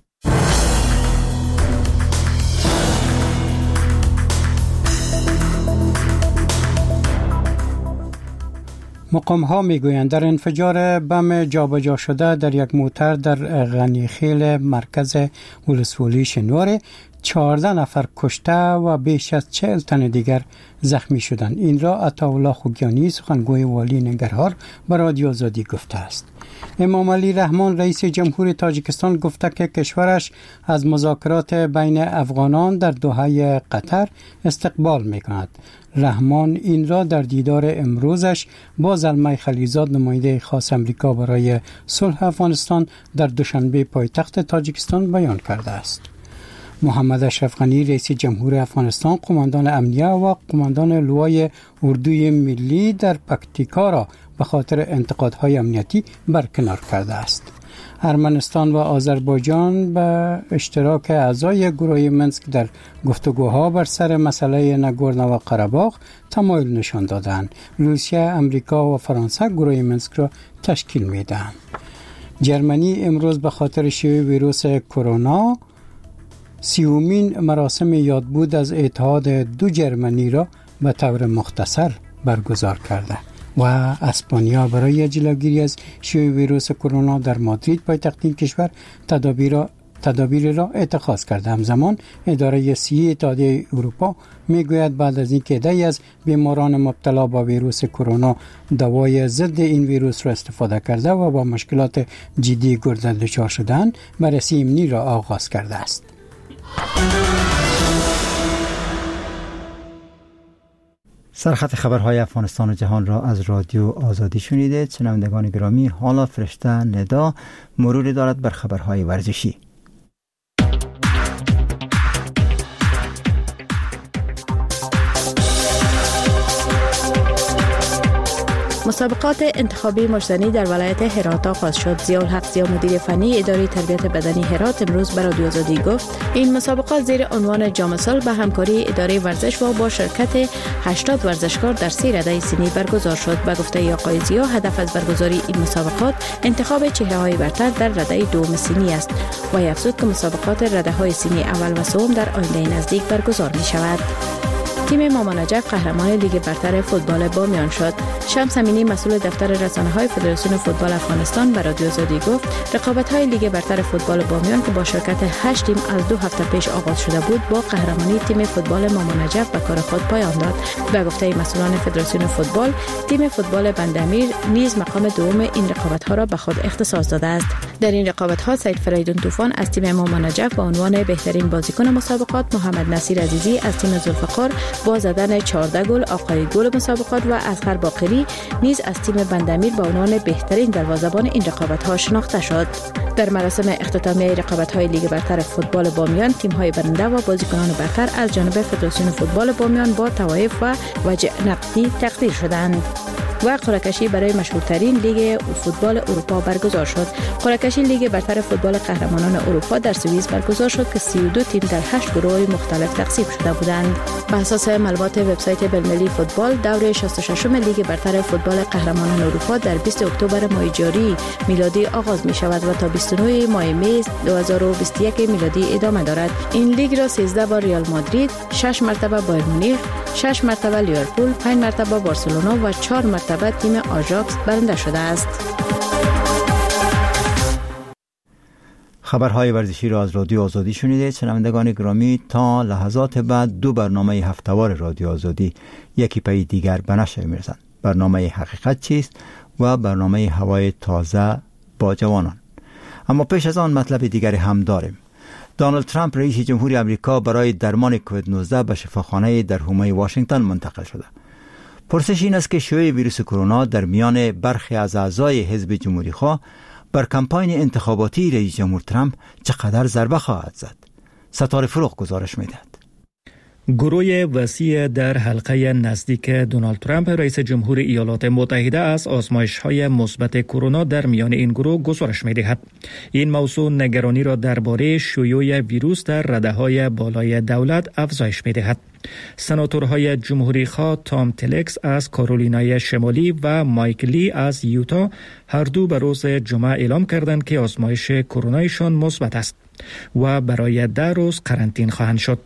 مقام ها می گویند در انفجار بم جابجا شده در یک موتر در غنیخیل مرکز ولسوالی شنوار چهارده نفر کشته و بیش از چهل تن دیگر زخمی شدند. این را عطاالله خوگیانی سخنگوی والی ننگرهار به رادیو آزادی گفته است. امام علی رحمان رئیس جمهور تاجیکستان گفته که کشورش از مذاکرات بین افغانان در دوحه قطر استقبال می کند. رحمان این را در دیدار امروزش با زلمه خلیلزاد نماینده خاص امریکا برای صلح افغانستان در دوشنبه پایتخت تاجیکستان بیان کرده است. محمد اشرف غنی رئیس جمهور افغانستان قماندان امنیه و قماندان لوای اردوی ملی در پکتیکا را به خاطر انتقادهای امنیتی برکنار کرده است. ارمنستان و آذربایجان به اشتراک اعضای گروه منسک در گفتگوها بر سر مسئله ناگورنو قره‌باغ تمایل نشان دادند. روسیه، امریکا و فرانسه گروه منسک را تشکیل میدهند. جرمنی امروز به خاطر شیوع ویروس کرونا سیومین مراسم یادبود از اتحاد دو جرمنی را به طور مختصر برگزار کرده و اسپانیا برای جلوگیری از شیوع ویروس کرونا در مادرید پایتخت این کشور تدابیر را تدابیر را اتخاذ کرده. همزمان اداره صحی اتحادیه اروپا میگوید بعد از اینکه عده‌ای از بیماران مبتلا به ویروس کرونا دوای ضد این ویروس را استفاده کرده و با مشکلات جدی گرده دچار شدند، بررسی امنی را آغاز کرده است. سرخط خبرهای افغانستان و جهان را از رادیو آزادی شنیده. شنوندگان گرامی، حالا فرشته ندا مروری دارد بر خبرهای ورزشی. مسابقات انتخابی مجدنی در ولایت هرات آغاز شد. ضیاءالحق ضیا مدیر فنی اداره تربیت بدنی هرات امروز به رادیو آزادی گفت این مسابقات زیر عنوان جام صلح به همکاری اداره ورزش و با شرکت هشتاد ورزشکار در سه رده سنی برگزار شد. به گفته آقای ضیا هدف از برگزاری این مسابقات انتخاب چهره‌های برتر در رده دوم سنی است و افزود که مسابقات رده سنی اول و سوم در آینده نزدیک برگزار می شود. تیم ماما نجف قهرمان لیگ برتر فوتبال بامیان شد. شمس امینی مسئول دفتر رسانه‌های فدراسیون فوتبال افغانستان به رادیو آزادی گفت رقابت‌های لیگ برتر فوتبال بامیان که با شرکت هشت تیم از دو هفته پیش آغاز شده بود با قهرمانی تیم فوتبال ماما نجف به کار خود پایان داد. به گفته مسئولان فدراسیون فوتبال، تیم فوتبال بندامیر نیز مقام دوم این رقابت‌ها را به خود اختصاص داده است. در این رقابت‌ها سید فریدون طوفان از تیم ماما نجف با عنوان بهترین بازیکن مسابقات، محمد نصیر عزیزی از تیم ذوالفقار با زدن چهارده گل آقای گل مسابقات و اصغر باقری نیز از تیم بندامیر با عنوان بهترین دروازه‌بان این رقابت‌ها شناخته شد. در مراسم اختتامیه رقابت‌های لیگ برتر فوتبال بامیان، تیم‌های برنده و بازیکنان برتر از جانب فدراسیون فوتبال بامیان با توایف و وجه نقدی تقدیر شدند و قرعه کشی برای مشهورترین لیگ فوتبال اروپا برگزار شد. قرعه کشی لیگ برتر فوتبال قهرمانان اروپا در سوئیس برگزار شد که سی و دو تیم در هشت گروه مختلف تقسیم شده بودند. بر اساس معلومات وبسایت بلملی فوتبال، دور شصت و ششم لیگ برتر فوتبال قهرمانان اروپا در بیست اکتبر ماه جاری میلادی آغاز می شود و تا بیست و نه ماه می دو هزار و بیست و یک میلادی ادامه دارد. این لیگ را سیزده بار ریال مادرید، شش مرتبه بایر مونیخ، شش مرتبه لیورپول، پنج مرتبه بارسلونا و چهار مرتبه تیم آژاکس برنده شده است. خبرهای ورزشی را از رادیو آزادی شنیده. شنوندگان گرامی، تا لحظات بعد دو برنامه هفته‌وار رادیو آزادی یکی پی دیگر به نشر می‌رسند. برنامه حقیقت چیست و برنامه هوای تازه با جوانان. اما پیش از آن مطلب دیگری هم داریم. دونالد ترامپ رئیس جمهوری آمریکا برای درمان کووید نوزده به شفاخانه در حومه واشنگتن منتقل شده. پرسش این است که شیوع ویروس کرونا در میان برخی از اعضای حزب جمهوری‌خواه بر کمپاین انتخاباتی رئیس جمهور ترامپ چقدر ضربه خواهد زد. ستاره فروغ گزارش می‌دهد. گروه وسیع در حلقه نزدیک دونالد ترامپ رئیس جمهور ایالات متحده از آزمایش‌های مثبت کرونا در میان این گروه گزارش می‌دهد. این موضوع نگرانی را درباره شیوع ویروس در رده‌های بالای دولت افزایش می‌دهد. سناتورهای جمهوری‌خواه تام تلکس از کارولینای شمالی و مایک لی از یوتا هر دو به روز جمعه اعلام کردند که آزمایش کرونایشان مثبت است و برای ده روز قرنطینه خواهند شد.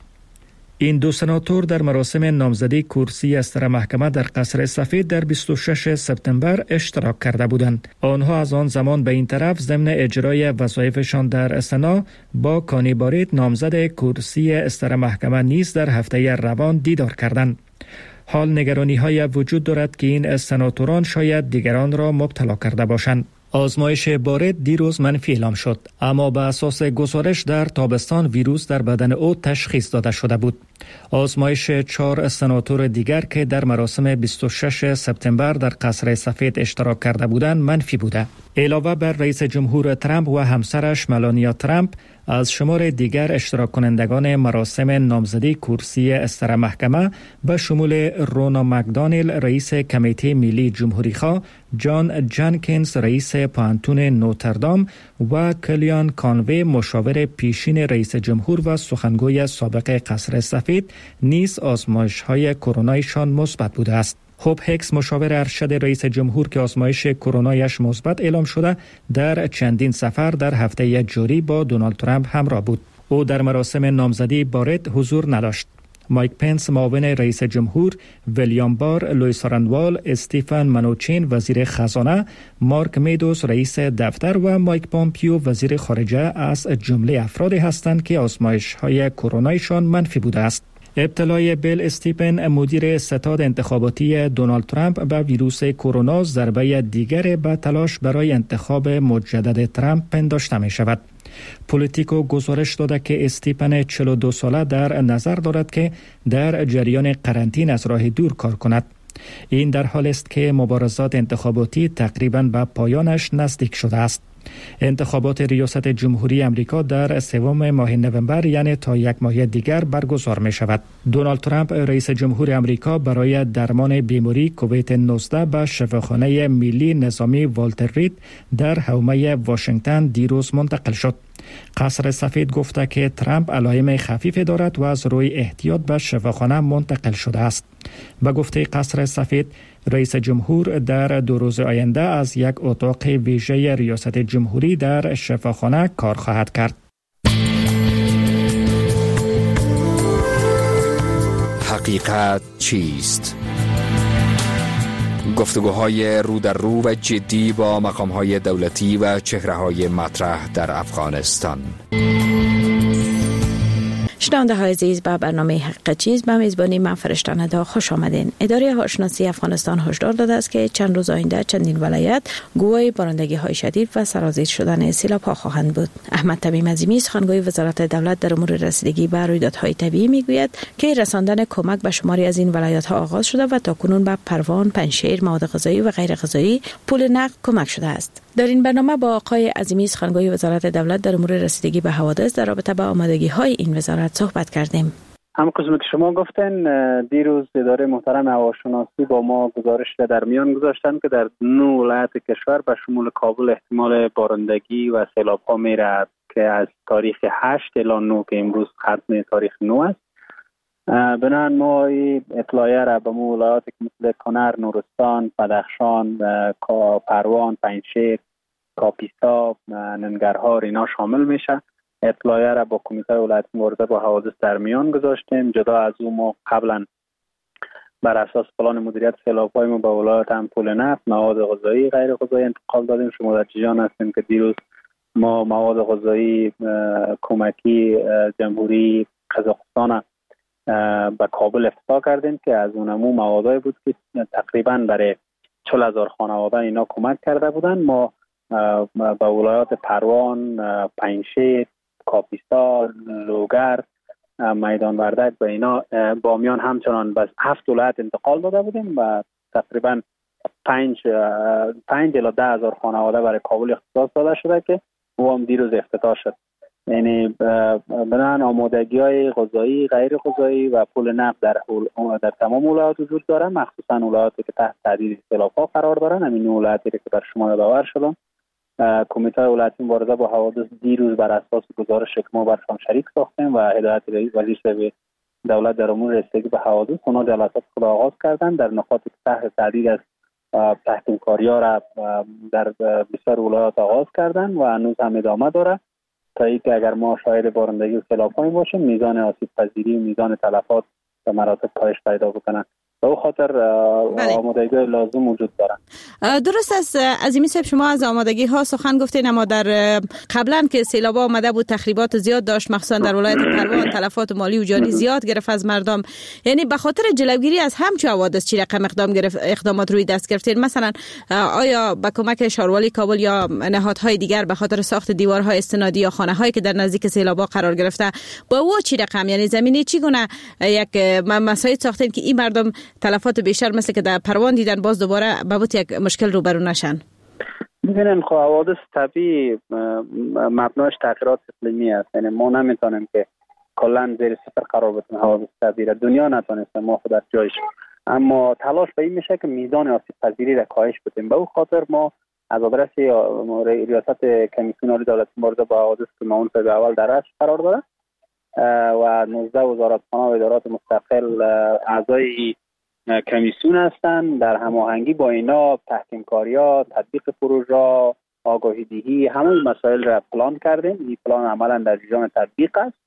این دو سناتور در مراسم نامزدی کرسی استر محکمه در قصر سفید در بیست و ششم سپتامبر اشتراک کرده بودند. آنها از آن زمان به این طرف ضمن اجرای وظایفشان در سنا با کانی باریت نامزد کرسی استر محکمه نیز در هفته روان دیدار کردند. حال نگرانی های وجود دارد که این سناتوران شاید دیگران را مبتلا کرده باشند. آزمایش باریت دیروز منفی اعلام شد، اما به اساس گزارش در تابستان ویروس در بدن او تشخیص داده شده بود. آزمایش چهار سناتور دیگر که در مراسم بیست و ششم سپتامبر در قصر سفید اشتراک کرده بودند منفی بوده. علاوه بر رئیس جمهور ترامپ و همسرش ملانیا ترامپ، از شمار دیگر اشتراک کنندگان مراسم نامزدی کرسی استر محکمه به شمول رونا مکدانیل رئیس کمیته ملی جمهوری‌خواه، جان جانکینز رئیس پانتون نوتردام و کلیان کانوی مشاور پیشین رئیس جمهور و سخنگوی سابق قصر سفید نیز آزمایش‌های کرونایشان مثبت بوده است. خوب هکس مشاور ارشد رئیس جمهور که آزمایش کرونایش مثبت اعلام شده در چندین سفر در هفته جاری با دونالد ترامپ همراه بود. او در مراسم نامزدی باریت حضور نداشت. مایک پنس معاون رئیس جمهور، ویلیام بار، لوئیس رندوال، استیفن منوچین وزیر خزانه، مارک میدوز رئیس دفتر و مایک پامپیو وزیر خارجه از جمله افرادی هستند که آزمایش‌های کرونایشان منفی بوده است. ابتلای بیل استیپن مدیر ستاد انتخاباتی دونالد ترامپ به ویروس کرونا ضربه دیگر به تلاش برای انتخاب مجدد ترامپ پنداشته می شود. پولیتیکو گزارش داده که استیپن چهل و دو ساله در نظر دارد که در جریان قرنطینه از راه دور کار کند. این در حالی است که مبارزات انتخاباتی تقریباً به پایانش نزدیک شده است. انتخابات ریاست جمهوری امریکا در سوم ماه نوامبر یعنی تا یک ماه دیگر برگزار می شود. دونالد ترامپ رئیس جمهور امریکا برای درمان بیماری کووید نوزده به شفاخانه ملی نظامی والتر رید در حومه واشنگتن دیروز منتقل شد. قصر سفید گفته که ترامپ علائم خفیف دارد و از روی احتیاط به شفاخانه منتقل شده است. به گفته قصر سفید، رئیس جمهور در دو روز آینده از یک اتاق ویژه ریاست جمهوری در شفاخانه کار خواهد کرد. حقیقت چیست؟ گفتگوهای رو در رو و جدی با مقام‌های دولتی و چهره‌های مطرح در افغانستان. شنونده های عزیز، به برنامه حقیقت چیست به میزبانی من فرشته ندا خوش آمدین. اداره هواشناسی افغانستان هشدار داده است که چند روز آینده چندین ولایت گواه بارندگی های شدید و سرازیر شدن سیلاب ها خواهند بود. احمد تمیم عظیمی سخنگوی وزارت دولت در امور رسیدگی به رویدادهای طبیعی میگوید که رساندن کمک به شماری از این ولایت ها آغاز شده و تاکنون به پروان، پنجشیر، مواد غذایی و غیر غذایی پول نقد کمک شده است. در این برنامه با آقای عظیمی سخنگوی وزارت دولت در امور رسیدگی به حوادث در رابطه با آمادگی های این وزارت صحبت کردیم. هم قسمت شما گفتن دیروز اداره محترم هواشناسی با ما گزارش در میان گذاشتن که در نه ولایت کشور به شمول کابل احتمال بارندگی و سیلاب ها میره که از تاریخ هشت الی نه که امروز ختم تاریخ نه است. بنابراین ما اطلاعیه را به ولایات مثل کنر، نورستان، بدخشان، پروان، پنجشیر، کاپیسا، ننگرهار اینا شامل میشه. اطلاعیه را با کمیته ولایت مبارزه با حوادث در میان گذاشتیم. جدا از اون ما قبلا بر اساس پلان مدیریت سیلاب‌های ما به ولایت هم پول نفت، مواد غذایی، غیر غذایی انتقال دادیم. شما در جریان هستیم که دیروز ما مواد غذایی کمکی جمهوری قزاقستان به کابل افتتاح کردیم که از اونمو موادی بود که تقریبا برای چهل هزار خانواده اینا کمک کرده بودن. ما به ولایات پروان، پنجشیر، کاپیسا، لوگر، میدان وردک به اینا بامیان همچنان بس هفت ولایت انتقال داده بودیم و تقریبا پنج پنج الی ده هزار خانواده برای کابل اختصاص داده شده که او هم دیروز افتتاح شد. یعنی بنان آمادگی های غذایی، غیر غذایی و پول نقد در در تمام ولایات وجود داره، مخصوصا ولایاتی که تحت تهدید سیلاب‌ها قرار دارن. همین ولایاتی که بر شما یادآور شدم، کمیته ولایتی مبارزه با حوادث دیروز بر اساس گزارش که ما برشان شریک ساختیم و هدایت رئیس وزیر به دولت در امور رسیدگی به حوادث، اونا جلسات خود آغاز کردن در نقاطی که تحت تهدید از تحکیمکاری‌ها را در بسیار ولایات آغاز کردن و هنوز هم ادامه داره تا اینکه اگر ما شاهد بارندگی و سیلاب‌هایی باشیم میزان آسیب پذیری و میزان تلفات به مراتب کاهش پیدا بکنن. به او خاطر آمادگی لازم وجود دارن. درست است عظیمی صاحب، شما از آمادگی ها سخن گفتین، اما در قبلا که سیلاب آمده بود تخریبات زیاد داشت، مخصوصا در ولایت پروان تلفات مالی و جانی زیاد گرفت از مردم. یعنی به خاطر جلوگیری از همچین حوادث چی رقم اقدام گرفت اقدامات روی دست گرفتین؟ مثلا آیا با کمک شاروالی کابل یا نهادهای دیگر به خاطر ساخت دیوارهای استنادی یا خانه‌هایی که در نزدیک سیلاب‌ها قرار گرفته با او چی رقم، یعنی زمینی چی گونه یک مسائل ساختین که این مردم تلفات بیشتر مثل که در پروان دیدن باز دوباره به بود یک مشکل روبرو نشن؟ ببینن خب حوادث طبیعی مبناش تغییرات اقلیمی است. یعنی ما نمیتونیم که کلا زیر صفر قرار بدیم حوادث طبیعی. دنیا نتونسته ما خود در جایش، اما تلاش به این میشه که میزان آسیب پذیری را کاهش بدیم. به اون خاطر ما از آدرس ریاست کمیسیون عالی دولت مبارزه با حوادث که معاون به اول در رأس قرار داره و نوزده وزارتخانه و ادارات مستقل اعضای کمیسیون هستند، در هماهنگی با اینا تحکیمکاری‌ها، تطبیق پروژه، آگاهی دهی، همه مسائل را پلان کردیم. این پلان عملا در جریان تطبیق است.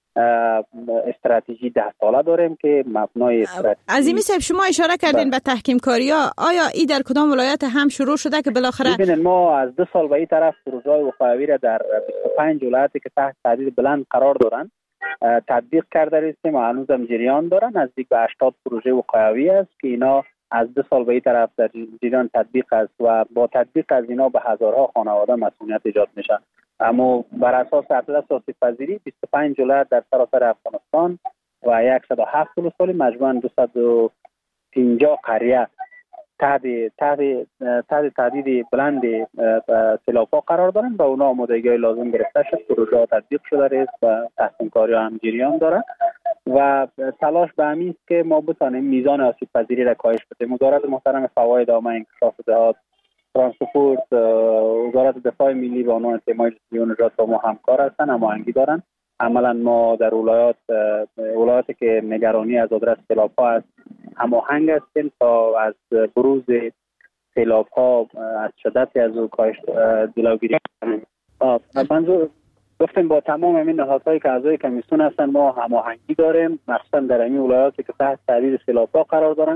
استراتژی ده ساله داریم که مبنای استراتژی. عظیمی صاحب، شما اشاره کردین به تحکیمکاری‌ها، آیا این در کدام ولایت هم شروع شده که بالاخره؟ ببینید ما از دو سال به این طرف پروژه‌های وقایوی را در بیست و پنج ولایتی که تحت تهدید بلند قرار دارند تطبیق کرده رسیدیم و هنوز هم جریان دارن. نزدیک به هشتاد پروژه وقایوی است که اینا از دو سال به این طرف در جریان تطبیق است و با تطبیق از اینا به هزارها خانواده مسئولیت ایجاد میشه. اما بر اساس اطلس آسیب پذیری بیست و پنج ولایت در سراسر افغانستان و صد و هفت ولسوالی مجموعاً دویست و پنجاه قریه تحت تحت تحت تهدید بلند سیلاب‌ها قرار دارند و اونا آمادگی لازم گرفته شد، پروژه تطبیق شده است و تحکیم‌کاری هم جریان داره و تلاش به همین است که ما بتانیم میزان آسیب پذیری را کاهش بدیم. وزارت محترم فواید عامه انکشاف دهات، ترانسپورت، وزارت دفاع ملی با عنوان تیمای جسمی و نجات با ما همکار هستند، هماهنگی دارند. عملا ما در ولایات ولایاتی که نگرانی از آدرس سیلاب‌ها است هماهنگ هستیم تا از بروز سیلاب‌ها از شدت از او کاهش جلوگیری کنیم. منظور گفتیم با تمام این نهادهایی که اعضای کمیسیون هستن ما هماهنگی داریم، مخصوصا در این ولایاتی که تحت تهدید سیلاب‌ها قرار دارن.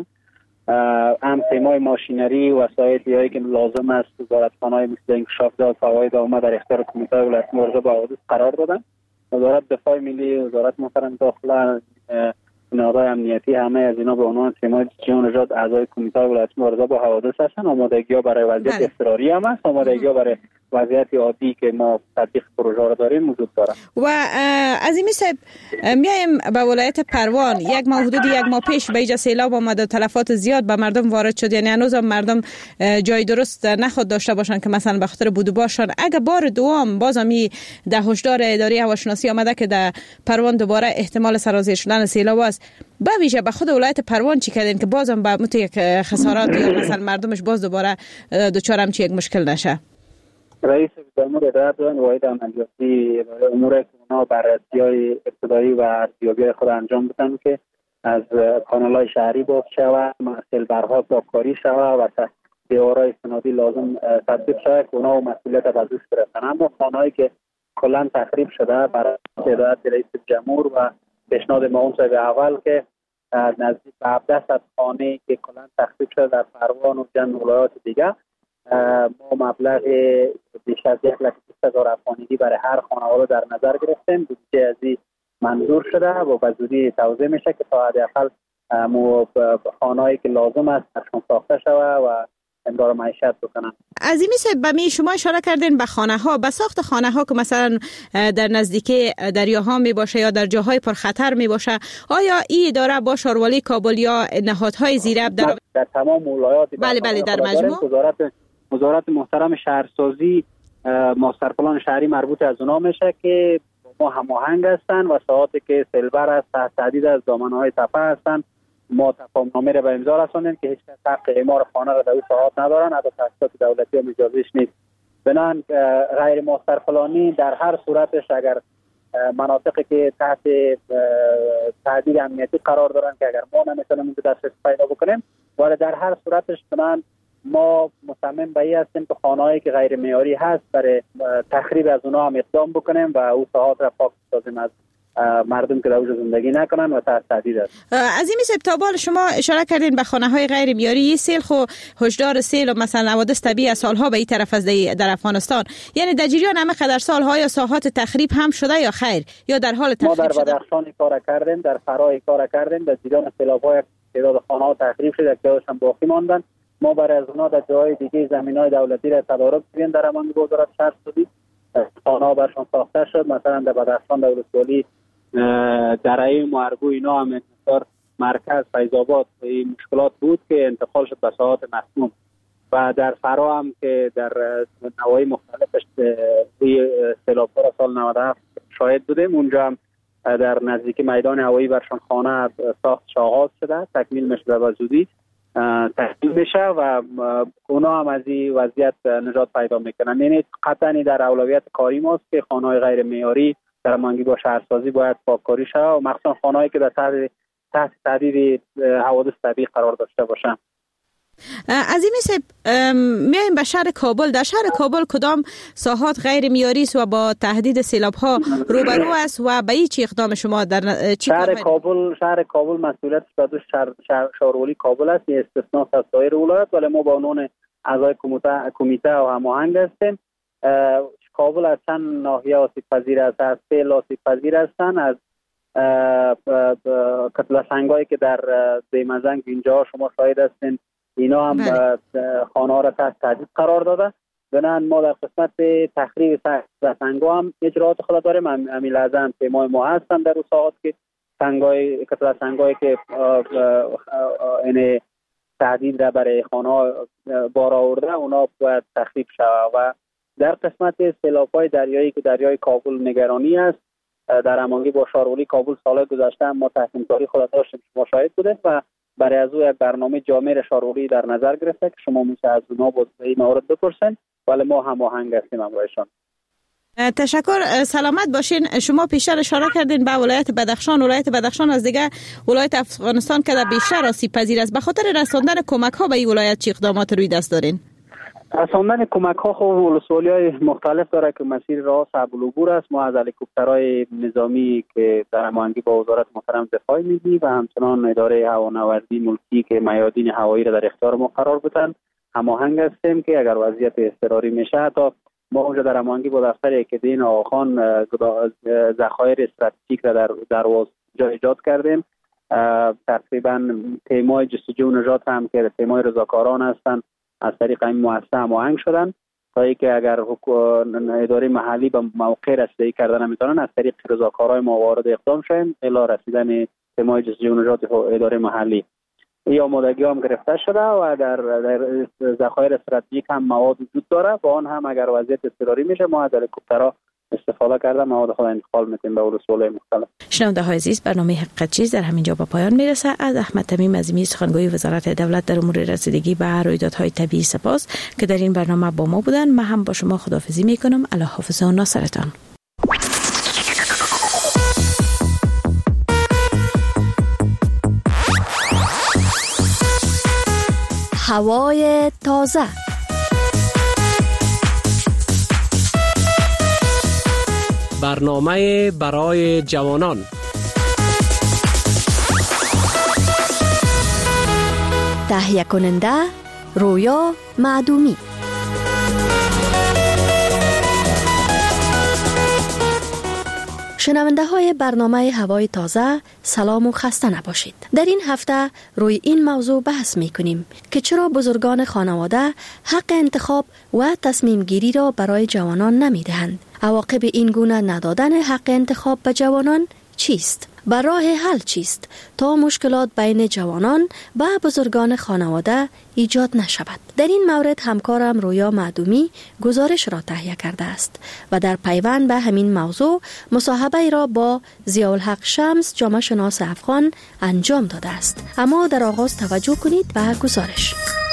هم تیمای ماشینری و وسایلی هایی که لازم است وزارتخانه‌های مثل انکشاف دهات، فواید عامه در اختیار کمیته ولایتی مبارزه با حوادث قرار دادن. وزارت دفاع ملی، وزارت محترم داخله، نهادهای امنیتی، همه از اینا به عنوان تیمای جسمی و نجات اعضای کمیته ولایتی مبارزه با حوادث هستن. آمادگی‌ها برای وضعیت اضطراری هم هست، آمادگی‌ها برای وضعیت عادی که ما تطبیق پروژه را داریم وجود داره. و عظیمی صاحب، میایم به ولایت پروان. یک ماه حدود یک ماه پیش به اینجا سیلاب آمد و تلفات زیاد به مردم وارد شد. یعنی هنوز مردم جای درست نخود داشته باشن که مثلا به خاطر بودو باشن. اگه بار دوم بازم این ده هشدار اداره هواشناسی آمده که در پروان دوباره احتمال سرازیر شدن سیلاب است، به ویژه به خود ولایت پروان چی کردین که بازم به مت یک خسارات یا مثلا مردمش باز دوباره دچار همچین یک مشکل نشه؟ رئیس امور اداره دارن واحد عملیاتی امور که اونا بررسی‌های ابتدایی و ارزیابی خود انجام بدن که از کانال‌های شهری باز شود، سیلبرها پاککاری شود و دیوارهای استنادی لازم تطبیق شود که اونا مسئولیت از دوش گرفتن. اما خانه‌هایی که کلاً تخریب شده برای هدایت رئیس جمهور و پیشنهاد معاون صاحب اول که نزدیک به هفده خانه که کلاً تخریب شده در پروان و جمع ولایات دیگه، ما مبلغ بیش از یک لک بیست هزار افغانیگی برای هر خانواده در نظر گرفتیم. بودجه از این منظور شده و به زودی توضیح میشه که تا حداقل خانه‌ای که لازم است برشون ساخته شود و امرار معیشت بکنن. عظیمی صاحب، به می شما اشاره کردین به خانه ها، به ساخت خانه ها که مثلا در نزدیکی دریاها می باشه یا در جاهای پر خطر می باشه، آیا این اداره با شاروالی کابل یا نهادهای زیراب در در تمام ولایات بله بله در مجموع وزارت وزارت محترم شهرسازی ماستر پلان شهری مربوط از اونا میشه که ما هماهنگ هستند و ساعاتی که سیلور است تحت تهدید از دامنه‌های تپه هستند ما تفاهم‌نامه را به امضا رساندیم که هیچ کس حق اعمار خانه را در اون ساعات ندارن، حتی تاسیسات دولتی هم اجازهش نیست. بنابراین غیر مسترفلانی در هر صورتش اگر مناطقی که تحت تهدید امنیتی قرار دارن که اگر ما نمیتونیم اونجا دسترسی پیدا بکنیم، ولی در هر صورتش بنابراین ما مصمم به این هستیم که خانه‌هایی که غیر معیاری هست برای تخریب از اونها هم اقدام بکنیم و اون ساحات را پاک سازیم از مردم که در اونجا زندگی نکنن و تحت تهدید است. عظیم سپتابال شما اشاره کردین به خانه‌های غیر معیاری. سیل خو هشدار سیل و مثلا حوادث طبیعی از سالها به این طرف از در افغانستان، یعنی در جریان همه قدر سالها یا ساحات تخریب هم شده یا خیر یا در حال تخریب شده؟ شده؟ ما در بدخشان کار کردیم، در فرای کار کردیم، در جریان سیلاب‌های تعداد خانه‌ها تخریب شده که هم باقی ماندن. ما برای از اونها در جای دیگه زمین‌های دولتی را تدارک کردیم در امان وزارت شهرسازی. خانه‌ها برشان ساخته شد، مثلا در بدخشان در ولسوالی درعی مرگو اینا هم انتظار مرکز فیض‌آباد این مشکلات بود که انتقال شد به ساحات مسموم و در فرا هم که در نواحی مختلفش سیلاب‌ها را سال نود و هفت شاهد بودیم. اونجا هم در نزدیکی میدان هوایی برشان خانه ساختش آغاز شده، تکمیل میشه و زودی تکمیل میشه و اونا هم از این وضعیت نجات پیدا میکنن. یعنی قطعا در اولویت کاری ماست که خانه‌های غیر معیاری در هماهنگی با شهرسازی باید پاککاری شود و مخصوصا خانه‌هایی که در تحت تحت تهدید حوادث طبیعی قرار داشته باشند. عظیم صاحب، میایم به شهر کابل. در شهر کابل کدام ساحات غیر معیاری است و با تهدید سیلاب‌ها روبرو است و به چه اقدام شما در چی شهر کابل شهر کابل مسئولیتش به دوش شهر شهرولی کابل است، این استثناء از سایر ولایات، ولی ما با عنوان اعضای کمیته کمیته و هماهنگ هستیم. کابل از چند ناحیه آسیب پذیر است، از سیل آسیب پذیر هستند، از کتله سنگایی که در دیمزنگ اینجا شما شاهد هستین اینا هم خانه ها را تحت تهدید قرار داده. بنابراین ما در قسمت تخریب سنگا هم اجراعات خود داریم. امیل اعظم تیمای ما هستن در ساعات که سنگای کتله سنگایی که این تهدید را برای خانه ها بار آورده اونا باید تخریب شود. و در قسمت سیلاب‌های دریایی که دریای کابل نگرانی است، در هماهنگی با شهرولی کابل سال گذشته ما تحسین کاری خود داشتیم، شما شاهد بوده و برای از او یک برنامه جامع شهرولی در نظر گرفته که شما میشه از اونها با این مورد بپرسین، ولی ما هماهنگ هستیم همراهشان. تشکر، سلامت باشین. شما پیشتر اشاره کردین به ولایت بدخشان. ولایت بدخشان از دیگه ولایت افغانستان که در بیشتر آسیب پذیر است. به خاطر رساندن کمک ها به این ولایت چه اقدامات روی دست دارین؟ رساندن کمک ها خب ولسوالی های مختلف داره که مسیر راه صعب العبور است. ما از هلیکوپترهای نظامی که در هماهنگی با وزارت محترم دفاع میدیم و همچنان اداره هوانوردی ملکی که میادین هوایی را در اختیار ما قرار بدن هماهنگ هستیم که اگر وضعیت اضطراری میشه تا ما اونجا در هماهنگی با دفتر اکیدین آقاخان ذخایر استراتژیک را در درواز جا ایجاد کردیم. تقریبا تیمای جستجو و نجات هم که تیمای رضاکاران هستند از طریق این مؤسسه هماهنگ شدن تا اینکه اگر اداره محلی به موقع رسیدگی کردن نمیتونن از طریق رضاکارای ما وارد اقدام شویم الی رسیدن تیمای جستجو و نجات اداره محلی. این آمادگی هم گرفته شده و در, در ذخایر استراتژیک هم مواد وجود داره. با آن هم اگر وضعیت اضطراری میشه ما از هلیکوپترها استفاده کرده مواد خود انتقال میتیم به ولسوالی مختلف. شنونده های عزیز، برنامه حقیقت چیز در همین جا به پایان میرسه. از احمد تمیم عظیمی سخنگوی وزارت دولت در امور رسیدگی به رویدادهای طبیعی سپاس که در این برنامه با ما بودن. من هم با شما خداحافظی میکنم. الله حافظ و ناصرتان. هوای تازه، برنامه برای جوانان، تهیه کننده رویا معدومی. شنونده های برنامه هوای تازه، سلام و خسته نباشید. در این هفته روی این موضوع بحث می کنیم که چرا بزرگان خانواده حق انتخاب و تصمیم گیری را برای جوانان نمی دهند. عواقب این گونه ندادن حق انتخاب به جوانان چیست؟ به راه حل چیست تا مشکلات بین جوانان و بزرگان خانواده ایجاد نشود؟ در این مورد همکارم رویا معدومی گزارش را تهیه کرده است و در پیوند به همین موضوع مصاحبه را با ضیاءالحق شمس جامعه شناس افغان انجام داده است. اما در آغاز توجه کنید به گزارش.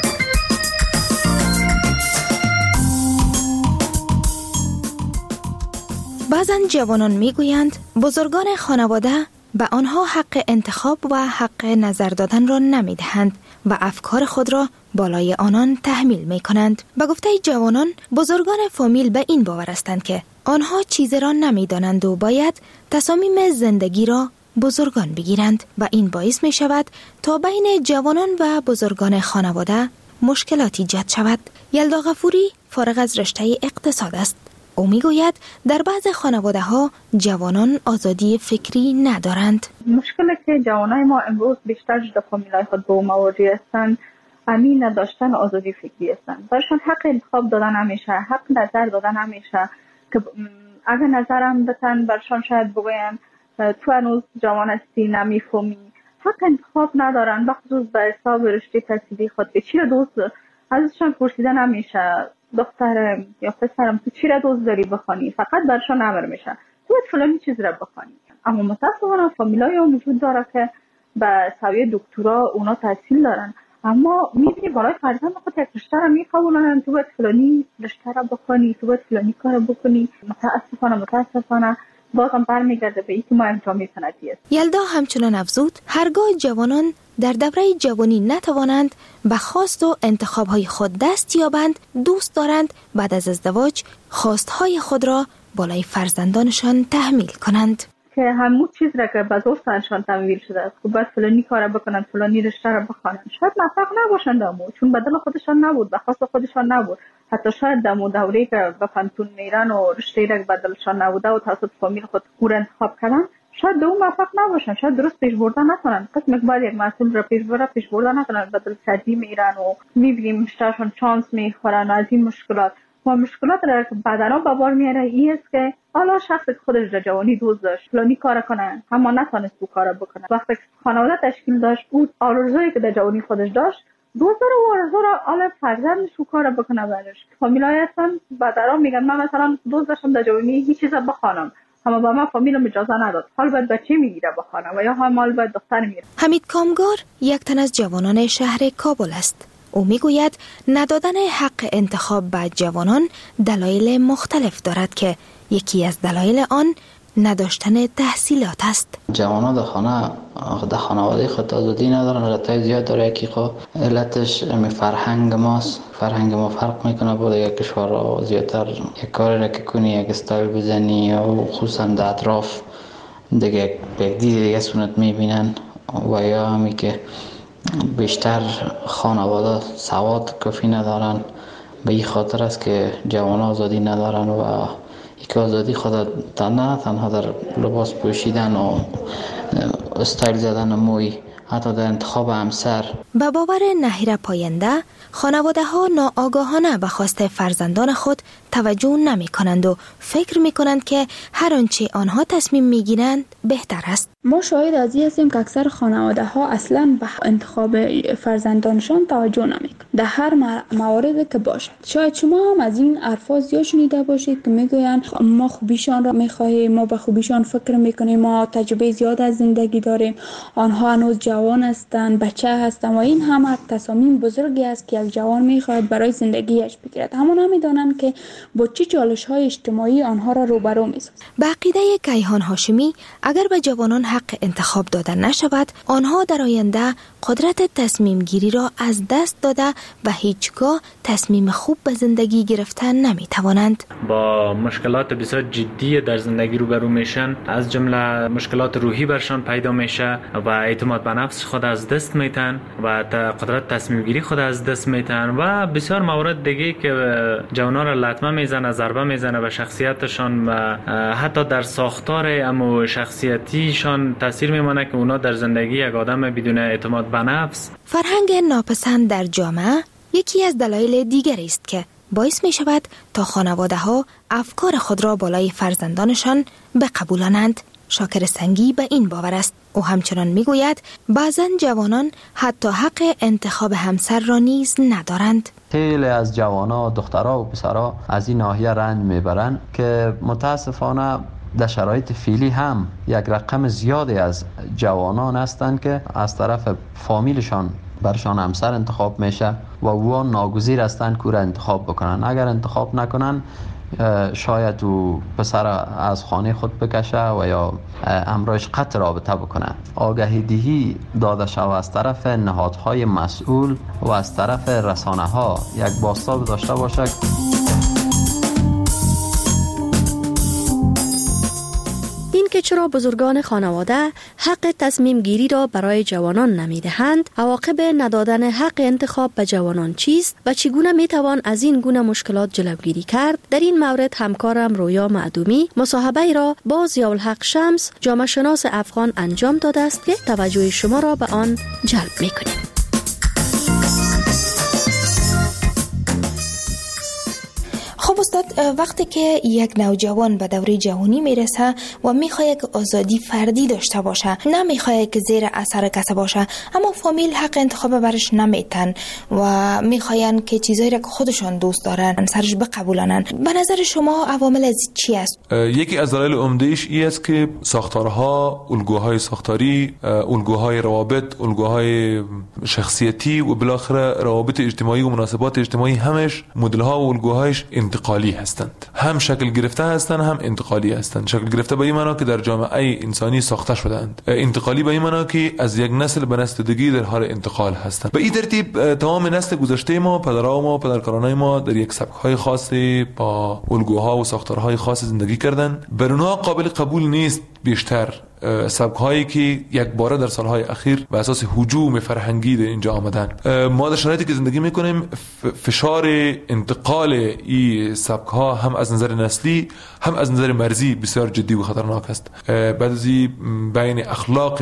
بعضن جوانان میگویند بزرگان خانواده به آنها حق انتخاب و حق نظر دادن را نمیدهند و افکار خود را بالای آنان تحمیل می کنند. به گفته جوانان، بزرگان فامیل به این باور هستند که آنها چیزی را نمی دانند و باید تصامیم زندگی را بزرگان بگیرند و این باعث می شود تا بین جوانان و بزرگان خانواده مشکلاتی ایجاد شود. یلدا غفوری فارغ از رشته اقتصاد است. او میگوید در بعض خانواده ها جوانان آزادی فکری ندارند. مشکلی که جوانای ما امروز بیشتر در فامیلای خود به مواجه هستند همین نداشتن آزادی فکری هستند. برشان حق انتخاب دادن نمیشه، حق نظر دادن نمیشه که اگر نظرم دادن برشان شاید بگوین تو هنوز جوان هستی نمیفهمی. حق انتخاب ندارن بخصوص به حساب رشته تحصیلی خود که چی دوست ازشان پرسیده نمیشه. دخترم یا پسرم تو چی را دوست داری بخوانی؟ فقط برشان امر میشه تو فلانی چیز را بخوانی. اما متاسفانه فامیلای هم وجود داره که به سویه دکترا اونا تحصیل دارن اما میبینی برای فرزند خود یک رشته را میخوانن تو باید فلانی رشته را بخوانی، تو باید فلانی کار بکنی. متاسفانه متاسفانه بازم برمیگرده به اینکه ما جامعه سنتی است. یلدا همچنان افزود هرگاه جوانان در دوره جوانی نتوانند به خواست و انتخاب‌های خود دست یابند، دوست دارند بعد از ازدواج خواست‌های خود را بالای فرزندانشان تحمیل کنند. که همون چیز را که به دوستانشان تحمیل شده است که باید فلانی کار بکنند، فلانی رشته را بخوانند، شاید موفق نباشند امو چون بدل خودشان نبود، به خواست خودشان نبود. حتی شاید در دوره که به فنتون میرن و رشته را بدلشان نبوده و توسط فامیل خود کور انتخاب کردن شاید دو موفق نباشن، شاید درست پیش بردن نکنن. قسم بعد یک مسئول را پیش بردن پیش بردن نکنن، بدل سردی میرن و میبینیم مشترشان چانس میخورن از این مشکلات. و مشکلات را که بعداً به بار میاره این است که حالا شخصی که خودش در جوانی دوست داشت فلانی کار کنه اما نتونست او کار بکنه. وقتی خانواده تشکیل داشت او آرزویی که در جوانی خودش داشت دوست داره و آرزو را حالا فرزندش او کار بکنه برش. فامیلای هستن بعداً میگن من مثلا دوست داشتم در جوانی هیچ چیز بخوانم اما با من فامیلم اجازه نداد، حال باید بچه میگیره بخوانه و یا حال باید دختر میگیره. حمید کامگار یک تن از جوانان شهر کابل است. او میگوید ندادن حق انتخاب به جوانان دلایل مختلف دارد که یکی از دلایل آن نداشتن تحصیلات است. جوانان در خانه در خانواده خود آزادی ندارن، علتای زیاد داره. یکی خو علتش می فرهنگ ماست، فرهنگ ما فرق میکنه با دیگه کشورها. زیادتر یک کاری را که کنی یک استایل بزنی یا خصوصا در اطراف دیگه یک دید دیگه سنت میبینن و یا همی که بیشتر خانواده سواد کافی ندارن. به این خاطر است که جوان آزادی ندارن و یک آزادی خود نه تنها در لباس پوشیدن و استایل زدن موی، حتی در انتخاب همسر. به باور نهیر پاینده خانواده ها ناآگاهانه به خواست فرزندان خود توجه نمی کنند و فکر می کنند که هر آنچه آنها تصمیم می گیرند بهتر است. ما شاهد از این هستیم که اکثر خانواده ها اصلا به انتخاب فرزندانشان توجه نمی کنند در هر موارد که باشد. شاید شما هم از این الفاظ زیاد شنیده باشید که میگویند ما خوبیشان را میخواهیم، ما به خوبیشان فکر میکنیم، ما تجربه زیاد از زندگی داریم، آنها هنوز جوان هستند، بچه هستند و این هم تصامیم بزرگی است که یک جوان میخواهد برای زندگیش بگیرد. همون هم میدانند که با چه چالش های اجتماعی آنها را روبرو میسازد. به عقیده کیهان هاشمی اگر به جوانان حق انتخاب داده نشود آنها در آینده قدرت تصمیم گیری را از دست داده و هیچگاه تصمیم خوب به زندگی گرفتن نمی توانند. با مشکلات بسیار جدی در زندگی روبرو میشن، از جمله مشکلات روحی برشان پیدا میشه و اعتماد به نفس خود از دست میتن و قدرت تصمیم گیری خود از دست میتن و بسیار موارد دیگه که جوانان را لطمه میزنه، ضربه میزنه به شخصیتشان و حتی در ساختار امو شخصیتیشان تاثیر میمانه که اونا در زندگی یک آدم بدون اعتماد به نفس. فرهنگ ناپسند در جامعه یکی از دلایل دیگری است که باعث می شود تا خانواده ها افکار خود را بالای فرزندانشان بقبولانند. شاکر سنگی به این باور است. او همچنان می گوید بعضن جوانان حتی حق انتخاب همسر را نیز ندارند. خیلی از جوانا، دخترها و پسرها از این ناحیه رنج میبرند که متاسفانه در شرایط فعلی هم یک رقم زیادی از جوانان هستند که از طرف فامیلشان برشان همسر انتخاب میشه و او ناگزیر هستند که را انتخاب بکنن. اگر انتخاب نکنن شاید او پسر از خانه خود بکشه و یا امرایش قطع رابطه بکنه. آگهی دهی داده شود از طرف نهادهای مسئول و از طرف رسانه ها یک بازتاب داشته باشد. که چرا بزرگان خانواده حق تصمیم گیری را برای جوانان نمیدهند، عواقب ندادن حق انتخاب به جوانان چیست و چگونه میتوان از این گونه مشکلات جلوگیری کرد؟ در این مورد همکارم رویا معدومی مصاحبه را با ضیاءالحق شمس جامعه شناس افغان انجام داده است که توجه شما را به آن جلب میکنیم. خب استاد، وقتی که یک نوجوان به دوره جوانی میرسه و میخواد که آزادی فردی داشته باشه، نمیخواد که زیر اثر کسی باشه، اما فامیل حق انتخاب برش نمیتن و میخواین که چیزایی را که خودشان دوست دارن سرش بقبولانن، به نظر شما عوامل از چی است؟ یکی از دلایل عمده‌اش این است که ساختارها، الگوهای ساختاری، الگوهای روابط، الگوهای شخصیتی و بالاخره روابط اجتماعی و مناسبات اجتماعی همش مدل‌ها و الگوهایش انتقالی هستند. هم شکل گرفته هستند هم انتقالی هستند. شکل گرفته به این معنا که در جامعه انسانی ساخته شدند. انتقالی به این معنا که از یک نسل به نسل دیگه در حال انتقال هستند. به این ترتیب تمام نسل گذشته ما، پدرها ما، پدرکارانای ما در یک سبک‌های خاصی با الگوها و ساختارهای خاص زندگی کردند. بر اونها قابل قبول نیست بیشتر سبک‌هایی که یک باره در سالهای اخیر به اساس هجوم فرهنگی در اینجا آمدن. ما در شرایطی که زندگی میکنیم فشار انتقال این سبک‌ها هم از نظر نسلی هم از نظر مرزی بسیار جدی و خطرناک است. بعد از بین اخلاق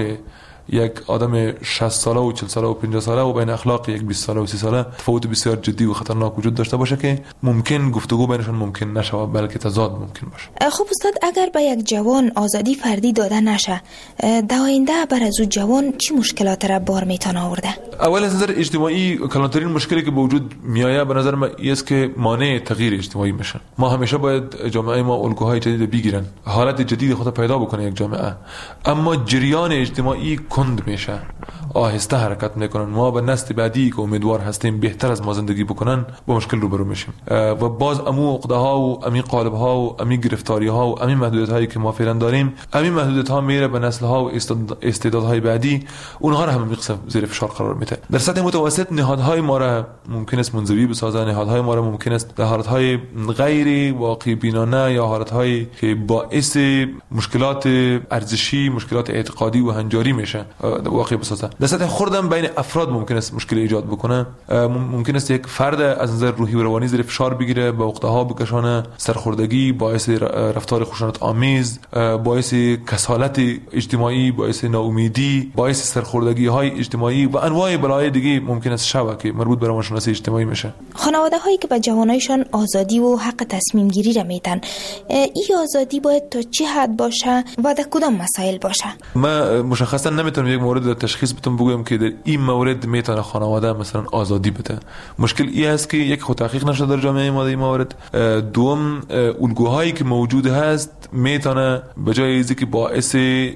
یک آدم شصت ساله و چهل ساله و پنجاه ساله و بین اخلاق یک بیست ساله و سی ساله تفاوت بسیار جدی و خطرناک وجود داشته باشه که ممکن گفتگو بینشون ممکن نشه، بلکه تضاد ممکن باشه. خب استاد، اگر به یک جوان آزادی فردی داده نشه، در آینده بر از او جوان چی مشکلات را بار میتونه آورده؟ اول از نظر اجتماعی کلانترین مشکلی که به وجود میآید به نظر من است که مانع تغییر اجتماعی میشن. ما همیشه باید جامعه ما الگوهای جدید بگیرن، حالت جدید خود پیدا بکنه یک جامعه، اما جریان اجتماعی کند میشه، آهسته حرکت میکنن. ما به نسل بعدی که امیدوار هستیم بهتر از ما زندگی بکنن با مشکل روبرو میشیم و باز امو عقده ها و امی قالب ها و امی گرفتاری ها و امی محدودیت هایی که ما فعلا داریم، امی محدودیت ها میره به نسل ها و استعدادهای بعدی، اونها را هم میقسم زیر فشار قرار میده. در سطح متوسط نهادهای ما را ممکن است منزوی بسازن، نهادهای ما را ممکن است در حالت های غیر واقع بینانه یا حالت هایی که باعث مشکلات ارزشی، مشکلات اعتقادی و هنجاری میشه واقع بسازه. در سطح خردم بین افراد ممکن است مشکل ایجاد بکنه. ممکن است یک فرد از نظر روحی و روانی زیر فشار بگیره، به عقده ها بکشانه، سرخوردگی، باعث رفتار خشونت آمیز، باعث کسالت اجتماعی، باعث ناامیدی، باعث سرخوردگی های اجتماعی و انواع بلای دیگه ممکن است شود که مربوط به روانشناسی اجتماعی میشه. خانواده هایی که به جوانایشان آزادی و حق تصمیم گیری را میدن، این آزادی باید تا چه حد باشه و در کدام مسائل باشه؟ ما مشخصا نمیتونم یک مورد تشخیص بتون بگم که در این مورد میتونه خانواده مثلا آزادی بده. مشکل این است که یک خود تحقیق نشده در جامعه ما در این مورد. دوم، الگوهایی که موجود هست میتونه به جای اینکه که باعث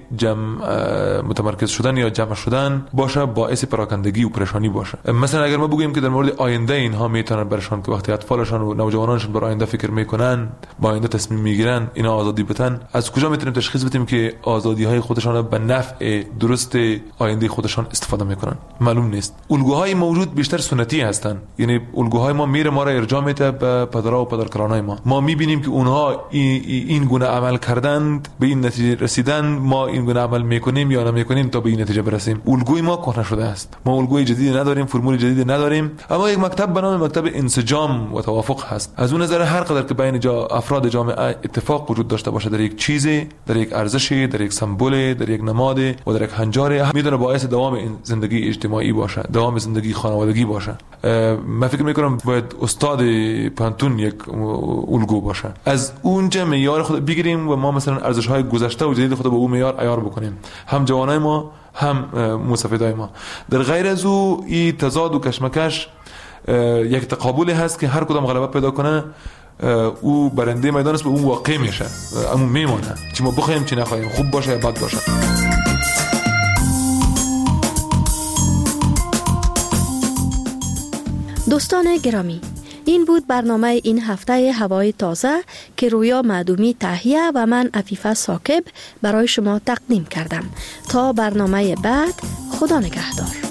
جمع متمرکز شدن یا جمع شدن باشه، باعث پراکندگی و پریشانی باشه. مثلا اگر ما بگیم که در مورد آینده اینها میتونه برشان که وقتی اطفالشان و نوجوانانشان بر آینده فکر میکنن، با آینده تصمیم میگیرن، اینا آزادی بدن، از کجا میتونیم تشخیص بدیم که آزادی های خودشان به نفع درست آینده خودشان استفاده میکنن؟ معلوم نیست. الگوهای موجود بیشتر سنتی هستن، یعنی الگوهای ما میره ما را ارجاع میده به پدرها و پدرکارانای ما. ما میبینیم که اونها این, این گونه عمل کردند، به این نتیجه رسیدن، ما این گونه عمل میکنیم یا نمیکنیم تا به این نتیجه برسیم. الگوی ما کهنه شده است، ما الگوی جدید نداریم، فرمول جدید نداریم، اما یک مکتب به نام مکتب انسجام و توافق هست. از اون نظر هر قدر که بین جا افراد جامعه اتفاق وجود داشته باشه در یک چیزی، در یک ارزشی، در یک سمبولی، در یک نمادی و در یک جاری میتونه باعث دوام این زندگی اجتماعی باشه، دوام زندگی خانوادگی باشه. من فکر میکنم باید استاد پانتون یک الگو باشه، از اونجا معیار خود بگیریم و ما مثلا ارزش های گذشته و جدید خود با اون معیار عیار بکنیم، هم جوانای ما هم موسفیدای ما. در غیر از او این تضاد و کشمکش یک تقابلی هست که هر کدام غلبه پیدا کنه او برنده میدان است و اون واقع میشه، اما میمونه چی ما بخوایم چی نخوایم، خوب باشه یا بد باشه. دوستان گرامی، این بود برنامه این هفته هوای تازه که رویا معدومی تهیه و من عفیفه ساکب برای شما تقدیم کردم. تا برنامه بعد، خدا نگهدار.